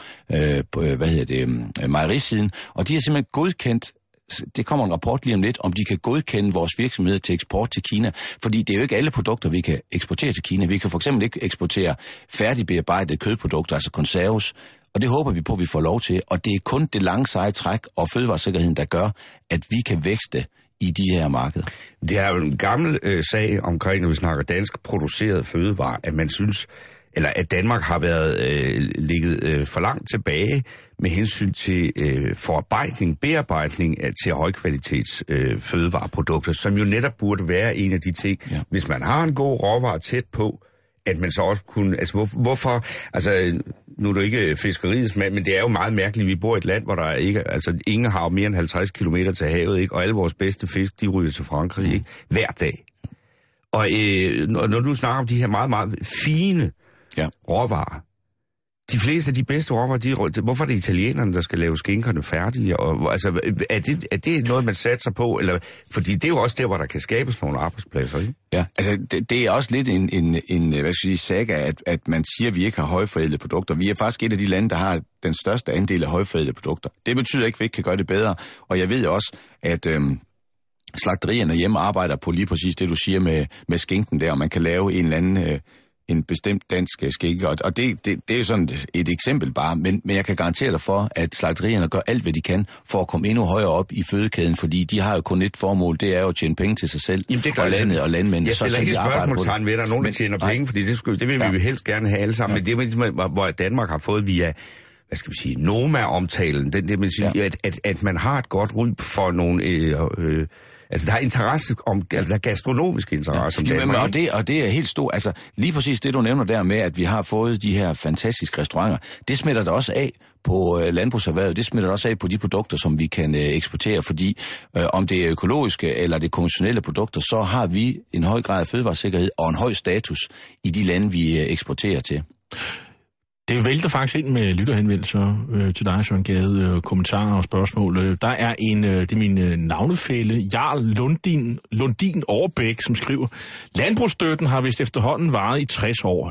mejerisiden, og de har simpelthen godkendt. Det kommer en rapport lige om lidt, om de kan godkende vores virksomheder til eksport til Kina, fordi det er jo ikke alle produkter, vi kan eksportere til Kina. Vi kan for eksempel ikke eksportere færdigbearbejdede kødprodukter, altså konserves, og det håber vi på, at vi får lov til, og det er kun det lange seje træk og fødevaresikkerheden, der gør, at vi kan vækste i de her markeder. Det er jo en gammel sag omkring, når vi snakker dansk produceret fødevarer, at man synes, eller at Danmark har været ligget for langt tilbage med hensyn til bearbejdning til højkvalitets fødevareprodukter, som jo netop burde være en af de ting, hvis man har en god råvare tæt på, at man så også kunne, altså hvorfor, altså nu er du ikke fiskeriets mand, men det er jo meget mærkeligt, vi bor i et land, hvor der ikke, altså ingen har mere end 50 kilometer til havet, ikke, og alle vores bedste fisk, de ryger til Frankrig, ikke, hver dag. Og når du snakker om de her meget, meget fine råvarer. De fleste af de bedste råvarer, hvorfor er det italienerne, der skal lave skinkerne færdige? Og, altså, er det noget, man satser på? Eller, fordi det er jo også der, hvor der kan skabes nogle arbejdspladser, ikke? Ja, altså det er også lidt en hvad skal jeg sige, saga, at man siger, at vi ikke har højforædlede produkter. Vi er faktisk et af de lande, der har den største andel af højforædlede produkter. Det betyder ikke, at vi ikke kan gøre det bedre. Og jeg ved også, at slagterierne hjemme arbejder på lige præcis det, du siger med skinken der, og man kan lave en eller anden... en bestemt dansk skinke, og det er jo sådan et eksempel bare, men jeg kan garantere dig for, at slagterierne gør alt, hvad de kan, for at komme endnu højere op i fødekæden, fordi de har jo kun et formål, det er jo at tjene penge til sig selv, og landet og landmænd. Jeg stiller ikke spørgsmålstegn ved, at der er nogen, der tjener penge, fordi det vil vi jo helst gerne have alle sammen, men det er ligesom, hvor Danmark har fået via, hvad skal vi sige, Noma-omtalen, det vil sige, at man har et godt ry for nogle... altså, der er interesse om, altså, der er gastronomisk interesse om Danmark. Og det er helt stort. Altså, lige præcis det, du nævner der med, at vi har fået de her fantastiske restauranter, det smitter der også af på landbrugserhvervet. Det smitter der også af på de produkter, som vi kan eksportere, fordi om det er økologiske eller det konventionelle produkter, så har vi en høj grad af fødevaresikkerhed og en høj status i de lande, vi eksporterer til. Det vælter faktisk ind med lytterhenvendelser til dig, Søren Gade, kommentarer og spørgsmål. Der er det er min navnefælle, Jarl Lundin Overbæk, som skriver, landbrugsstøtten har vist efterhånden varet i 60 år.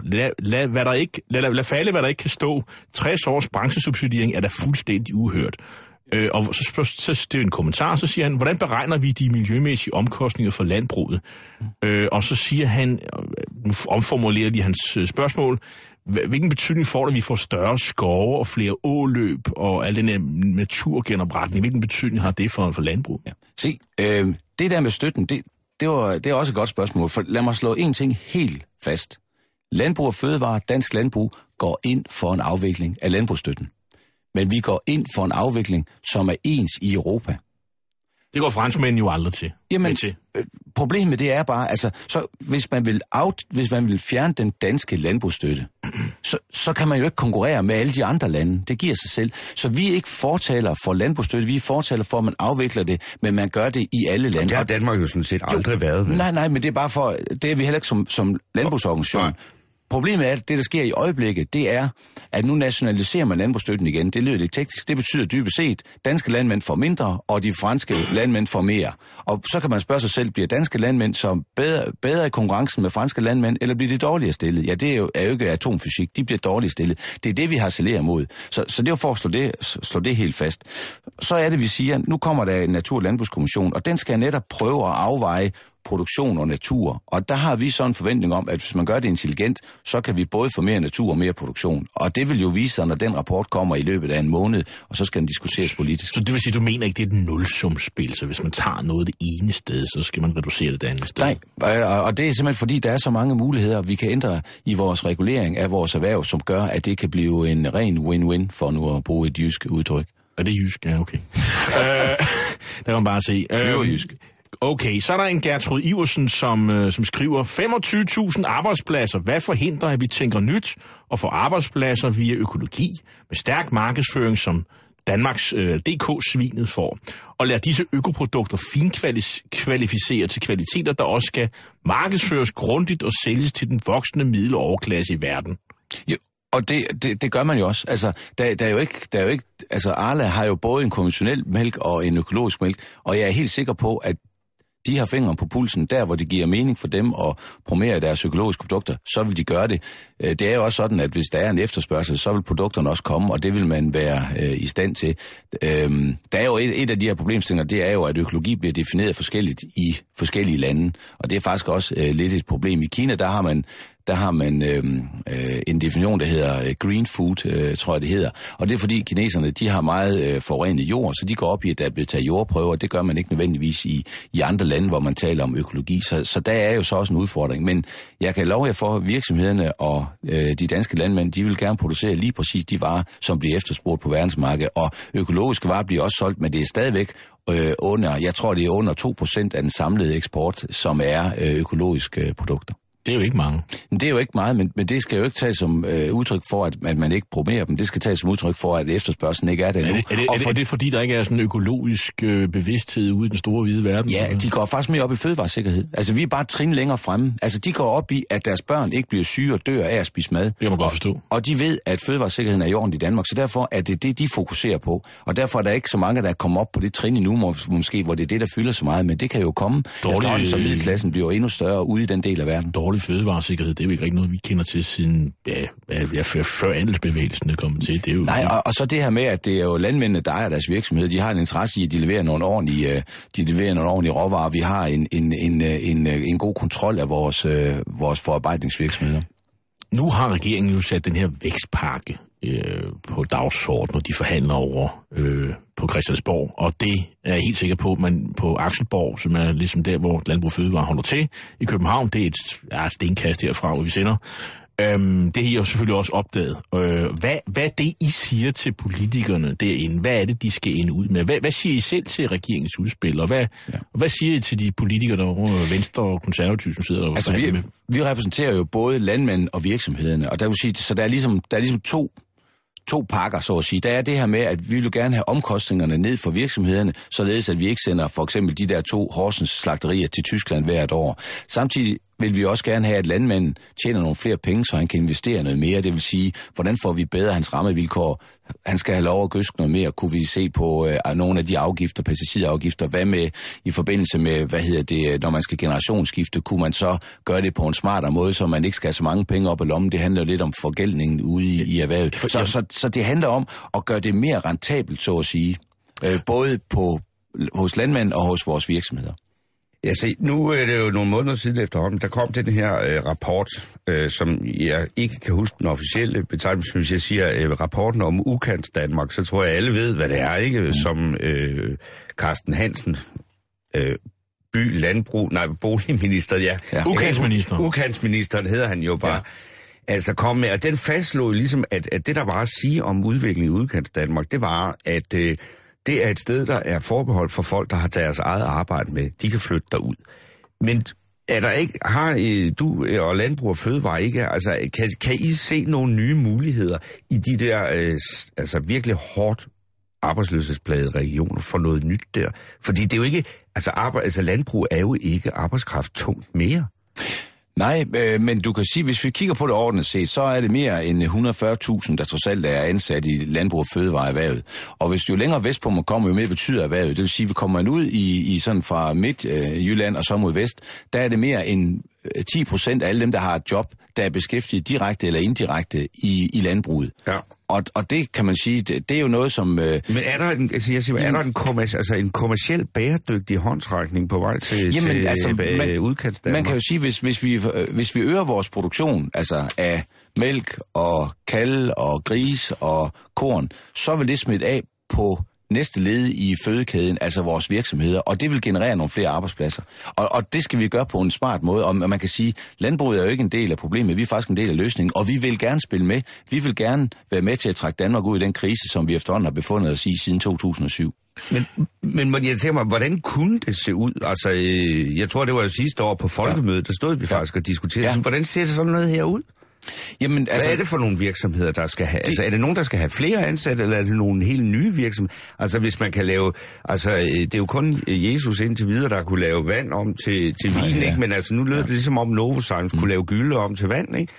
Lad falde, hvad der ikke kan stå. 60 års branchesubsidiering er da fuldstændig uhørt. Og så det er en kommentar, så siger han, hvordan beregner vi de miljømæssige omkostninger for landbruget? Og så siger han, nu omformulerer de hans spørgsmål, hvilken betydning får det, at vi får større skove og flere åløb og al den her naturgenopretning? Hvilken betydning har det for landbrug? Ja. Se, det der med støtten, det er også et godt spørgsmål, for lad mig slå en ting helt fast. Landbrug og fødevare, dansk landbrug, går ind for en afvikling af landbrugsstøtten. Men vi går ind for en afvikling, som er ens i Europa. Det går franskmændene jo aldrig til. Jamen, problemet det er bare, altså, så hvis man vil fjerne den danske landbrugsstøtte, så kan man jo ikke konkurrere med alle de andre lande. Det giver sig selv. Så vi er ikke fortaler for landbrugsstøtte, vi er fortaler for, at man afvikler det, men man gør det i alle lande. Det har Danmark jo sådan set aldrig været. Nej, men det er bare for, det er vi heller ikke som landbrugsorganisation. Problemet er, at det, der sker i øjeblikket, det er, at nu nationaliserer man landbrugsstøtten igen. Det lyder lidt teknisk. Det betyder dybest set, at danske landmænd får mindre, og de franske landmænd får mere. Og så kan man spørge sig selv, bliver danske landmænd så bedre i konkurrencen med franske landmænd, eller bliver de dårligere stillet? Ja, det er jo ikke atomfysik. De bliver dårligere stillet. Det er det, vi harcelerer mod. Så det er jo for at slå det helt fast. Så er det, vi siger, nu kommer der en Natur- og Landbrugskommission, og den skal netop prøve at afveje produktion og natur. Og der har vi så en forventning om, at hvis man gør det intelligent, så kan vi både få mere natur og mere produktion. Og det vil jo vise sig, når den rapport kommer i løbet af en måned, og så skal den diskuteres politisk. Så det vil sige, du mener ikke, det er et nulsumsspil, så hvis man tager noget det ene sted, så skal man reducere det andet sted? Nej, og det er simpelthen fordi, der er så mange muligheder, vi kan ændre i vores regulering af vores erhverv, som gør, at det kan blive en ren win-win, for nu at bruge et jysk udtryk. Er det jysk? Ja, okay. Der kan man bare se. Flyverjysk. Okay, så er der en Gertrud Iversen, som skriver, 25.000 arbejdspladser. Hvad forhindrer, at vi tænker nyt og får arbejdspladser via økologi med stærk markedsføring, som Danmarks DK-svinet får, og lader disse økoprodukter finkvalificere til kvaliteter, der også skal markedsføres grundigt og sælges til den voksende middel- og overklasse i verden? Jo. Og det gør man jo også. Altså, der er jo ikke, altså Arla har jo både en konventionel mælk og en økologisk mælk, og jeg er helt sikker på, at de har fingeren på pulsen, der hvor det giver mening for dem at promovere deres økologiske produkter, så vil de gøre det. Det er jo også sådan, at hvis der er en efterspørgsel, så vil produkterne også komme, og det vil man være i stand til. Der er jo et af de her problemstillinger, det er jo, at økologi bliver defineret forskelligt i forskellige lande, og det er faktisk også lidt et problem. I Kina, der har man en definition, der hedder green food, tror jeg det hedder. Og det er fordi kineserne, de har meget forurenet jord, så de går op i, at der er blevet taget jordprøver. Det gør man ikke nødvendigvis i andre lande, hvor man taler om økologi. Så der er jo så også en udfordring. Men jeg kan love jer for, at virksomhederne og de danske landmænd, de vil gerne producere lige præcis de varer, som bliver efterspurgt på verdensmarkedet. Og økologiske varer bliver også solgt, men det er stadigvæk jeg tror det er under 2% af den samlede eksport, som er økologiske produkter. Det er jo ikke mange. Det er jo ikke meget, men det skal jo ikke tages som udtryk for, at man ikke promoverer dem. Det skal tages som udtryk for, at efterspørgselen ikke er der nu. Er det fordi, der ikke er sådan en økologisk bevidsthed ude i den store hvide verden? Ja, de går faktisk mere op i fødevaresikkerhed. Altså, vi er bare trin længere fremme. Altså, de går op i, at deres børn ikke bliver syge og dør af at spise mad. Det kan man godt forstå. Og de ved, at fødevaresikkerheden er i orden i Danmark, så derfor er det det, de fokuserer på. Og derfor er der ikke så mange, der er kommet op på det trin endnu, måske, hvor det er det, der fylder så meget. Men det kan jo komme, efterhånden, så middelklassen bliver endnu større ude i den del af verden. Dårlig fødevaresikkerhed, det er jo ikke rigtig noget, vi kender til siden før andelsbevægelsen er kommet til. Det er jo, nej, og så det her med, at det er jo landmændene, der ejer deres virksomhed. De har en interesse i, at de leverer nogle ordentlige råvarer. Vi har en god kontrol af vores forarbejdningsvirksomheder. Nu har regeringen jo sat den her vækstpakke på dagsordenen, og de forhandler over på Christiansborg, og det er jeg helt sikker på, at man på Akselborg, som er ligesom der, hvor Landbrug og Fødevare holder til i København, det er et stenkast herfra, hvor vi sender. Det har I jo selvfølgelig også opdaget. Hvad er det, I siger til politikerne derinde? Hvad er det, de skal ende ud med? Hvad siger I selv til regeringens udspil? Og hvad siger I til de politikere derovre, Venstre og Konservative, som sidder derovre? Altså, vi repræsenterer jo både landmænd og virksomhederne, og der vil sige, så der er ligesom to pakker, så at sige. Der er det her med, at vi vil gerne have omkostningerne ned for virksomhederne, således at vi ikke sender for eksempel de der 2 Horsens slagterier til Tyskland hvert år. Samtidig vil vi også gerne have, at landmanden tjener nogle flere penge, så han kan investere noget mere. Det vil sige, hvordan får vi bedre hans rammevilkår? Han skal have lov at gødske noget mere. Kunne vi se på nogle af de afgifter, pesticidafgifter? Hvad med i forbindelse med, når man skal generationsskifte? Kunne man så gøre det på en smartere måde, så man ikke skal have så mange penge op i lommen? Det handler jo lidt om forgældningen ude i erhvervet. Så det handler om at gøre det mere rentabelt, så at sige. Både hos landmænd og hos vores virksomheder. Ja, se, nu er det jo nogle måneder siden efterhånden, der kom den her rapport, som jeg ikke kan huske den officielle betegnelse, hvis jeg siger rapporten om Udkants Danmark, så tror jeg alle ved, hvad det er, ikke? Som Carsten Hansen, boligminister, ja. Udkantsministeren hedder han jo bare. Ja. Altså kom med, og den fastslog ligesom, at det der var at sige om udviklingen i Udkants Danmark, det var, at det er et sted, der er forbeholdt for folk, der har deres eget arbejde med. De kan flytte derud. Men er der ikke, har du og Landbrug og Fødevare ikke, altså kan I se nogle nye muligheder i de der altså virkelig hårdt arbejdsløshedsplagede regioner for noget nyt der? Fordi det er jo ikke, altså landbrug er jo ikke arbejdskraft tungt mere. Nej, men du kan sige, hvis vi kigger på det ordentligt set, så er det mere end 140.000, der trods alt er ansat i Landbrug og Fødevareerhvervet. Og hvis jo længere vestpå man kommer, jo mere betyder erhvervet. Det vil sige, at vi kommer ud i sådan fra Midt-Jylland og så mod vest, der er det mere end 10% af alle dem, der har et job, der er beskæftiget direkte eller indirekte i landbruget. Ja. Og det kan man sige, det er jo noget som... Men er der en kommerciel bæredygtig håndsrækning på vej til Udkants Danmark? Man kan jo sige, hvis vi øger vores produktion, altså af mælk og kalve og gris og korn, så vil det smitte af på næste led i fødekæden, altså vores virksomheder, og det vil generere nogle flere arbejdspladser. Og det skal vi gøre på en smart måde, og man kan sige, landbruget er jo ikke en del af problemet, vi er faktisk en del af løsningen, og vi vil gerne spille med. Vi vil gerne være med til at trække Danmark ud i den krise, som vi efterhånden har befundet os i siden 2007. Men jeg tænker mig, hvordan kunne det se ud? Altså, jeg tror, det var sidste år på folkemødet, der stod vi faktisk og diskuterede. Ja. Hvordan ser det sådan noget her ud? Jamen, hvad er det for nogle virksomheder, der skal have? Altså, er det nogen, der skal have flere ansatte, eller er det nogle helt nye virksomheder? Altså, hvis man kan lave... Altså, det er jo kun Jesus indtil videre, der kunne lave vand om til vin, ikke? Men altså, nu lød det ligesom om Novozymes kunne lave gylde om til vand, ikke?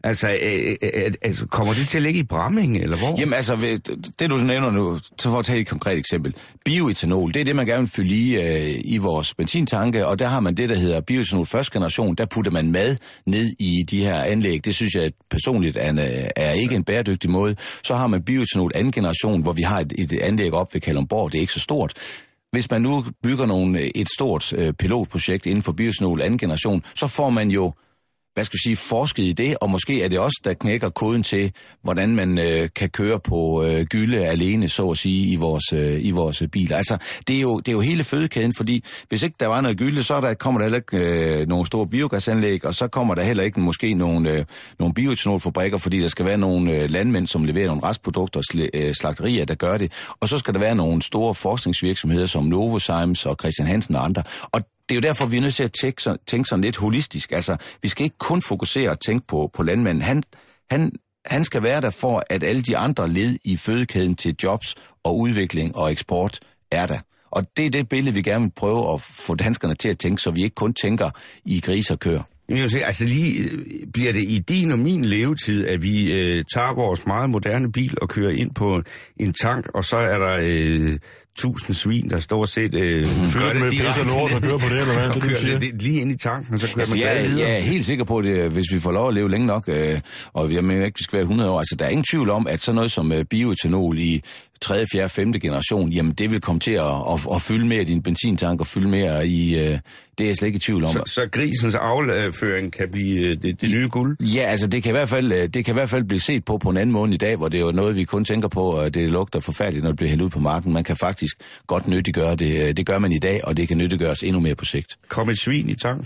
Altså, kommer det til at ligge i Bramming, eller hvor? Jamen altså, det du nævner nu, så for at tage et konkret eksempel. Bioetanol, det er det, man gerne vil fylde i vores benzintanke, og der har man det, der hedder bioetanol første generation. Der putter man mad ned i de her anlæg. Det synes jeg personligt er ikke en bæredygtig måde. Så har man bioetanol anden generation, hvor vi har et anlæg op ved Kalundborg. Det er ikke så stort. Hvis man nu bygger et stort pilotprojekt inden for bioetanol anden generation, så får man jo forsket i det, og måske er det også, der knækker koden til, hvordan man kan køre på gylde alene, så at sige, i vores biler. Altså, det er jo hele fødekæden, fordi hvis ikke der var noget gylde, så kommer der heller ikke nogle store biogasanlæg, og så kommer der heller ikke måske nogle bioetanolfabrikker, fordi der skal være nogle landmænd, som leverer nogle restprodukter og slagterier, der gør det. Og så skal der være nogle store forskningsvirksomheder, som Novozymes og Christian Hansen og andre. Og det er jo derfor, vi er nødt til at tænke sådan lidt holistisk. Altså, vi skal ikke kun fokusere og tænke på landmanden. Han skal være der for, at alle de andre led i fødekæden til jobs og udvikling og eksport er der. Og det er det billede, vi gerne vil prøve at få danskerne til at tænke, så vi ikke kun tænker i grise og køer. Jeg vil sige, altså lige bliver det i din og min levetid, at vi tager vores meget moderne bil og kører ind på en tank, og så er der 1000 svin, der stort set gør det direkte lort og kører på det, eller hvad? og kører det lige ind i tanken, og så kører man glad videre. Jeg er helt sikker på det, hvis vi får lov at leve længe nok, og jeg mener ikke, vi skal være 100 år. Altså, der er ingen tvivl om, at sådan noget som bioetanol i 3., 4., 5. generation, jamen det vil komme til at fylde mere i din benzintank og fylde mere i... det er jeg slet ikke i tvivl om. Så grisens afføring kan blive det nye guld? Ja, altså det kan i hvert fald blive set på en anden måde i dag, hvor det er jo noget, vi kun tænker på, og det lugter forfærdeligt, når det bliver hældt ud på marken. Man kan faktisk godt nyttiggøre det. Det gør man i dag, og det kan nyttiggøres endnu mere på sigt. Kom et svin i tanken.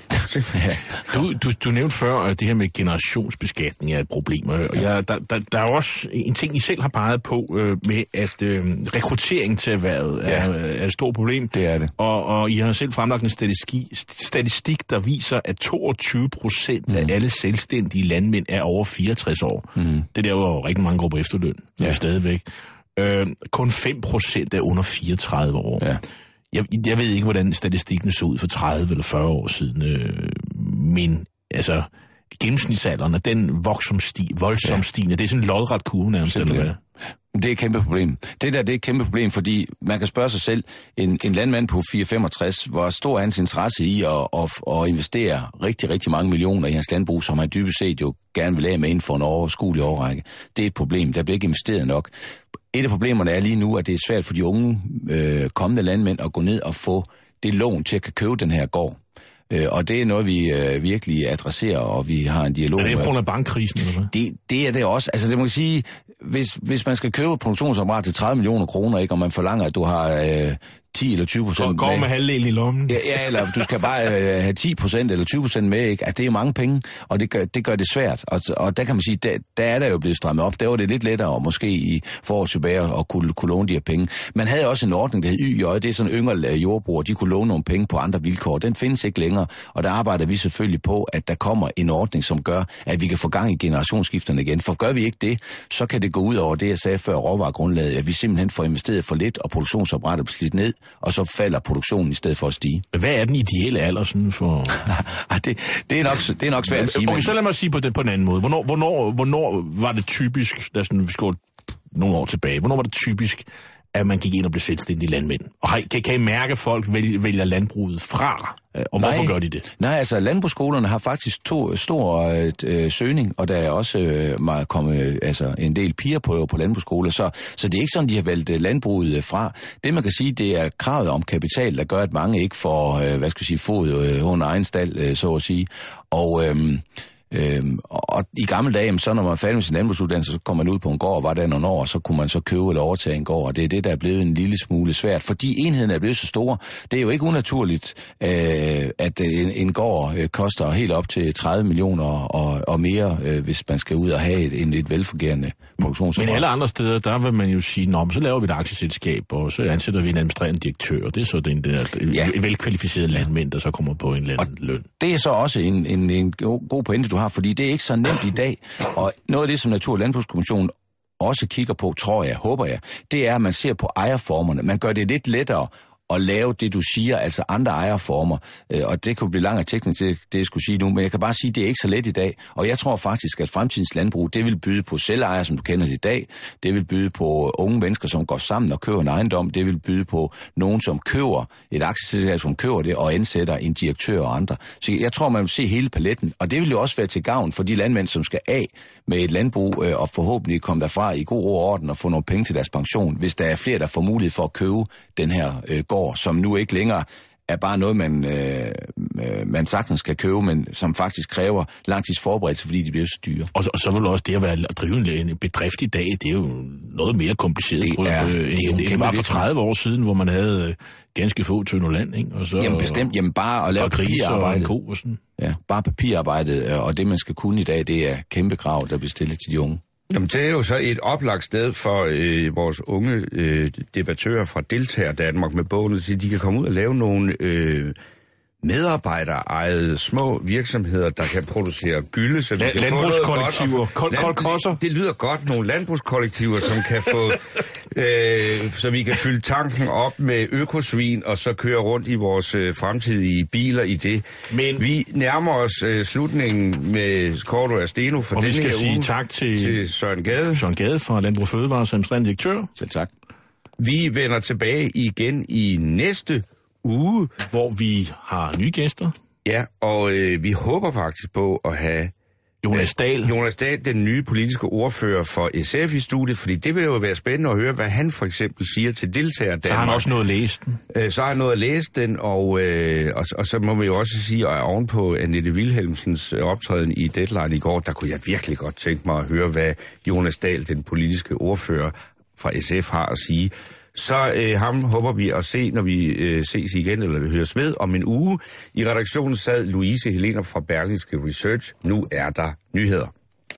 Du nævnte før, at det her med generationsbeskatning er et problem. Og der er også en ting, I selv har peget på, med at rekruttering til erhvervet er et stort problem. Det er det. Og I har selv fremlagt en statistik, der viser, at 22% af alle selvstændige landmænd er over 64 år. Det er der, hvor rigtig mange går på efterløn. Stadigvæk. Kun 5% er under 34 år. Ja. Jeg ved ikke, hvordan statistikken så ud for 30 eller 40 år siden, men altså gennemsnitsalderen, den voldsomt stigende. Det er sådan en lodret kurve nærmest, eller hvad? Det er et kæmpe problem. Det er et kæmpe problem, fordi man kan spørge sig selv, en landmand på 465, hvor stor er hans interesse i at investere rigtig, rigtig mange millioner i hans landbrug, som han dybest set jo gerne vil af med inden for en overskuelig årrække. Det er et problem. Der bliver ikke investeret nok. Et af problemerne er lige nu, at det er svært for de unge kommende landmænd at gå ned og få det lån til at kan købe den her gård. Og det er noget, vi virkelig adresserer, og vi har en dialog med. Er det på grund af bankkrisen, eller hvad? Det er det også. Altså, det må jeg sige, hvis man skal købe et produktionsapparat til 30 millioner kroner, ikke, og man forlanger, at du har 10 eller 20% går med halvdelen i lommen. Ja, eller du skal bare have 10% eller 20% med, ikke? Altså, det er mange penge, og det gør det svært. Og der kan man sige, der er der jo blevet strammet op. Der var det lidt lettere, måske i foråret tilbage, at kunne låne de her penge. Man havde også en ordning, der hed YJ, det er sådan yngre jordbrugere, de kunne låne nogle penge på andre vilkår. Den findes ikke længere, og der arbejder vi selvfølgelig på, at der kommer en ordning, som gør, at vi kan få gang i generationsskifterne igen. For gør vi ikke det, så kan det gå ud over det, jeg sagde før, råvaregrundlaget, at vi simpelthen får investeret for lidt, og produktionsapparatet bliver slidt ned, og så falder produktionen i stedet for at stige. Hvad er den ideelle alder sådan for... det er nok svært at sige. Okay, så lad mig sige på en anden måde. Hvornår var det typisk, der sådan, vi skal nogle år tilbage, hvornår var det typisk, at man gik ind og blev selvstændig landmænd? Og kan I mærke, at folk vælger landbruget fra? Og hvorfor gør de det? Nej, altså landbrugsskolerne har faktisk stor søgning, og der er også kommet en del piger på landbrugsskoler, så det er ikke sådan, de har valgt landbruget fra. Det man kan sige, det er kravet om kapital, der gør, at mange ikke får, fod under egen stald, så at sige. Og i gamle dage, så når man er færdig med sin landbrugsuddannelse, så kommer man ud på en gård, og var der nogle år, så kunne man så købe eller overtage en gård, og det er det, der er blevet en lille smule svært, fordi enheden er blevet så store. Det er jo ikke unaturligt, at en gård koster helt op til 30 millioner og mere, hvis man skal ud og have et velfungerende produktionsapparat. Men alle andre steder, der vil man jo sige, så laver vi et aktieselskab, og så ansætter vi en administrerende direktør, og det er så den der velkvalificeret landmænd, der så kommer på en eller anden løn. Det er så også en god pointe, du har, fordi det er ikke så nemt i dag, og noget af det, som Natur- og Landbrugskommissionen også kigger på, håber jeg, det er, at man ser på ejerformerne. Man gør det lidt lettere at lave det, du siger, altså andre ejerformer, og det kunne blive langt teknisk til det, jeg skulle sige nu, men jeg kan bare sige, at det er ikke så let i dag, og jeg tror faktisk, at fremtidens landbrug, det vil byde på selvejer, som du kender det i dag, det vil byde på unge mennesker, som går sammen og køber en ejendom, det vil byde på nogen, som køber et aktieselskab, som køber det og ansætter en direktør og andre. Så jeg tror, man vil se hele paletten, og det vil jo også være til gavn for de landmænd, som skal af med et landbrug og forhåbentlig komme derfra i god ro og orden og få nogle penge til deres pension, hvis der er flere, der får mulighed for at købe den her gård, som nu ikke længere er bare noget, man sagtens kan købe, men som faktisk kræver langtidsforberedelse, fordi de bliver så dyre. Og så vil også det at drive en bedrift i dag, det er jo noget mere kompliceret. Det var for 30 år siden, hvor man havde ganske få tønder land, ikke? Og så, jamen bestemt, bare at lave papirarbejde. Og sådan. Ja, bare papirarbejdet, og det man skal kunne i dag, det er kæmpe krav, der bliver stillet til de unge. Jamen, det er jo så et oplagt sted for vores unge debattører fra Deltager Danmark med bogen, så de kan komme ud og lave medarbejderejede små virksomheder, der kan producere gylde, så vi kan få noget godt. Kolkosser. Det lyder godt, nogle landbrugskollektiver, som kan få, så vi kan fylde tanken op med økosvin, og så køre rundt i vores fremtidige biler i det. Men vi nærmer os slutningen med Cordua Steno for denne her uge. Og vi skal sige tak til Søren Gade. Søren Gade fra Landbrug Fødevare som administrerende direktør. Selv tak. Vi vender tilbage igen i næste uge, hvor vi har nye gæster. Ja, og vi håber faktisk på at have Jonas Dahl, den nye politiske ordfører for SF i studiet, fordi det vil jo være spændende at høre, hvad han for eksempel siger til deltagere. Så har han også noget at læse den. Så har han noget at læse den, og så må vi jo også sige, at ovenpå Annette Wilhelmsens optræden i Deadline i går, der kunne jeg virkelig godt tænke mig at høre, hvad Jonas Dahl, den politiske ordfører fra SF, har at sige. Så ham håber vi at se, når vi ses igen, eller vi høres ved om en uge. I redaktionen sad Louise Helena fra Berlingske Research. Nu er der nyheder.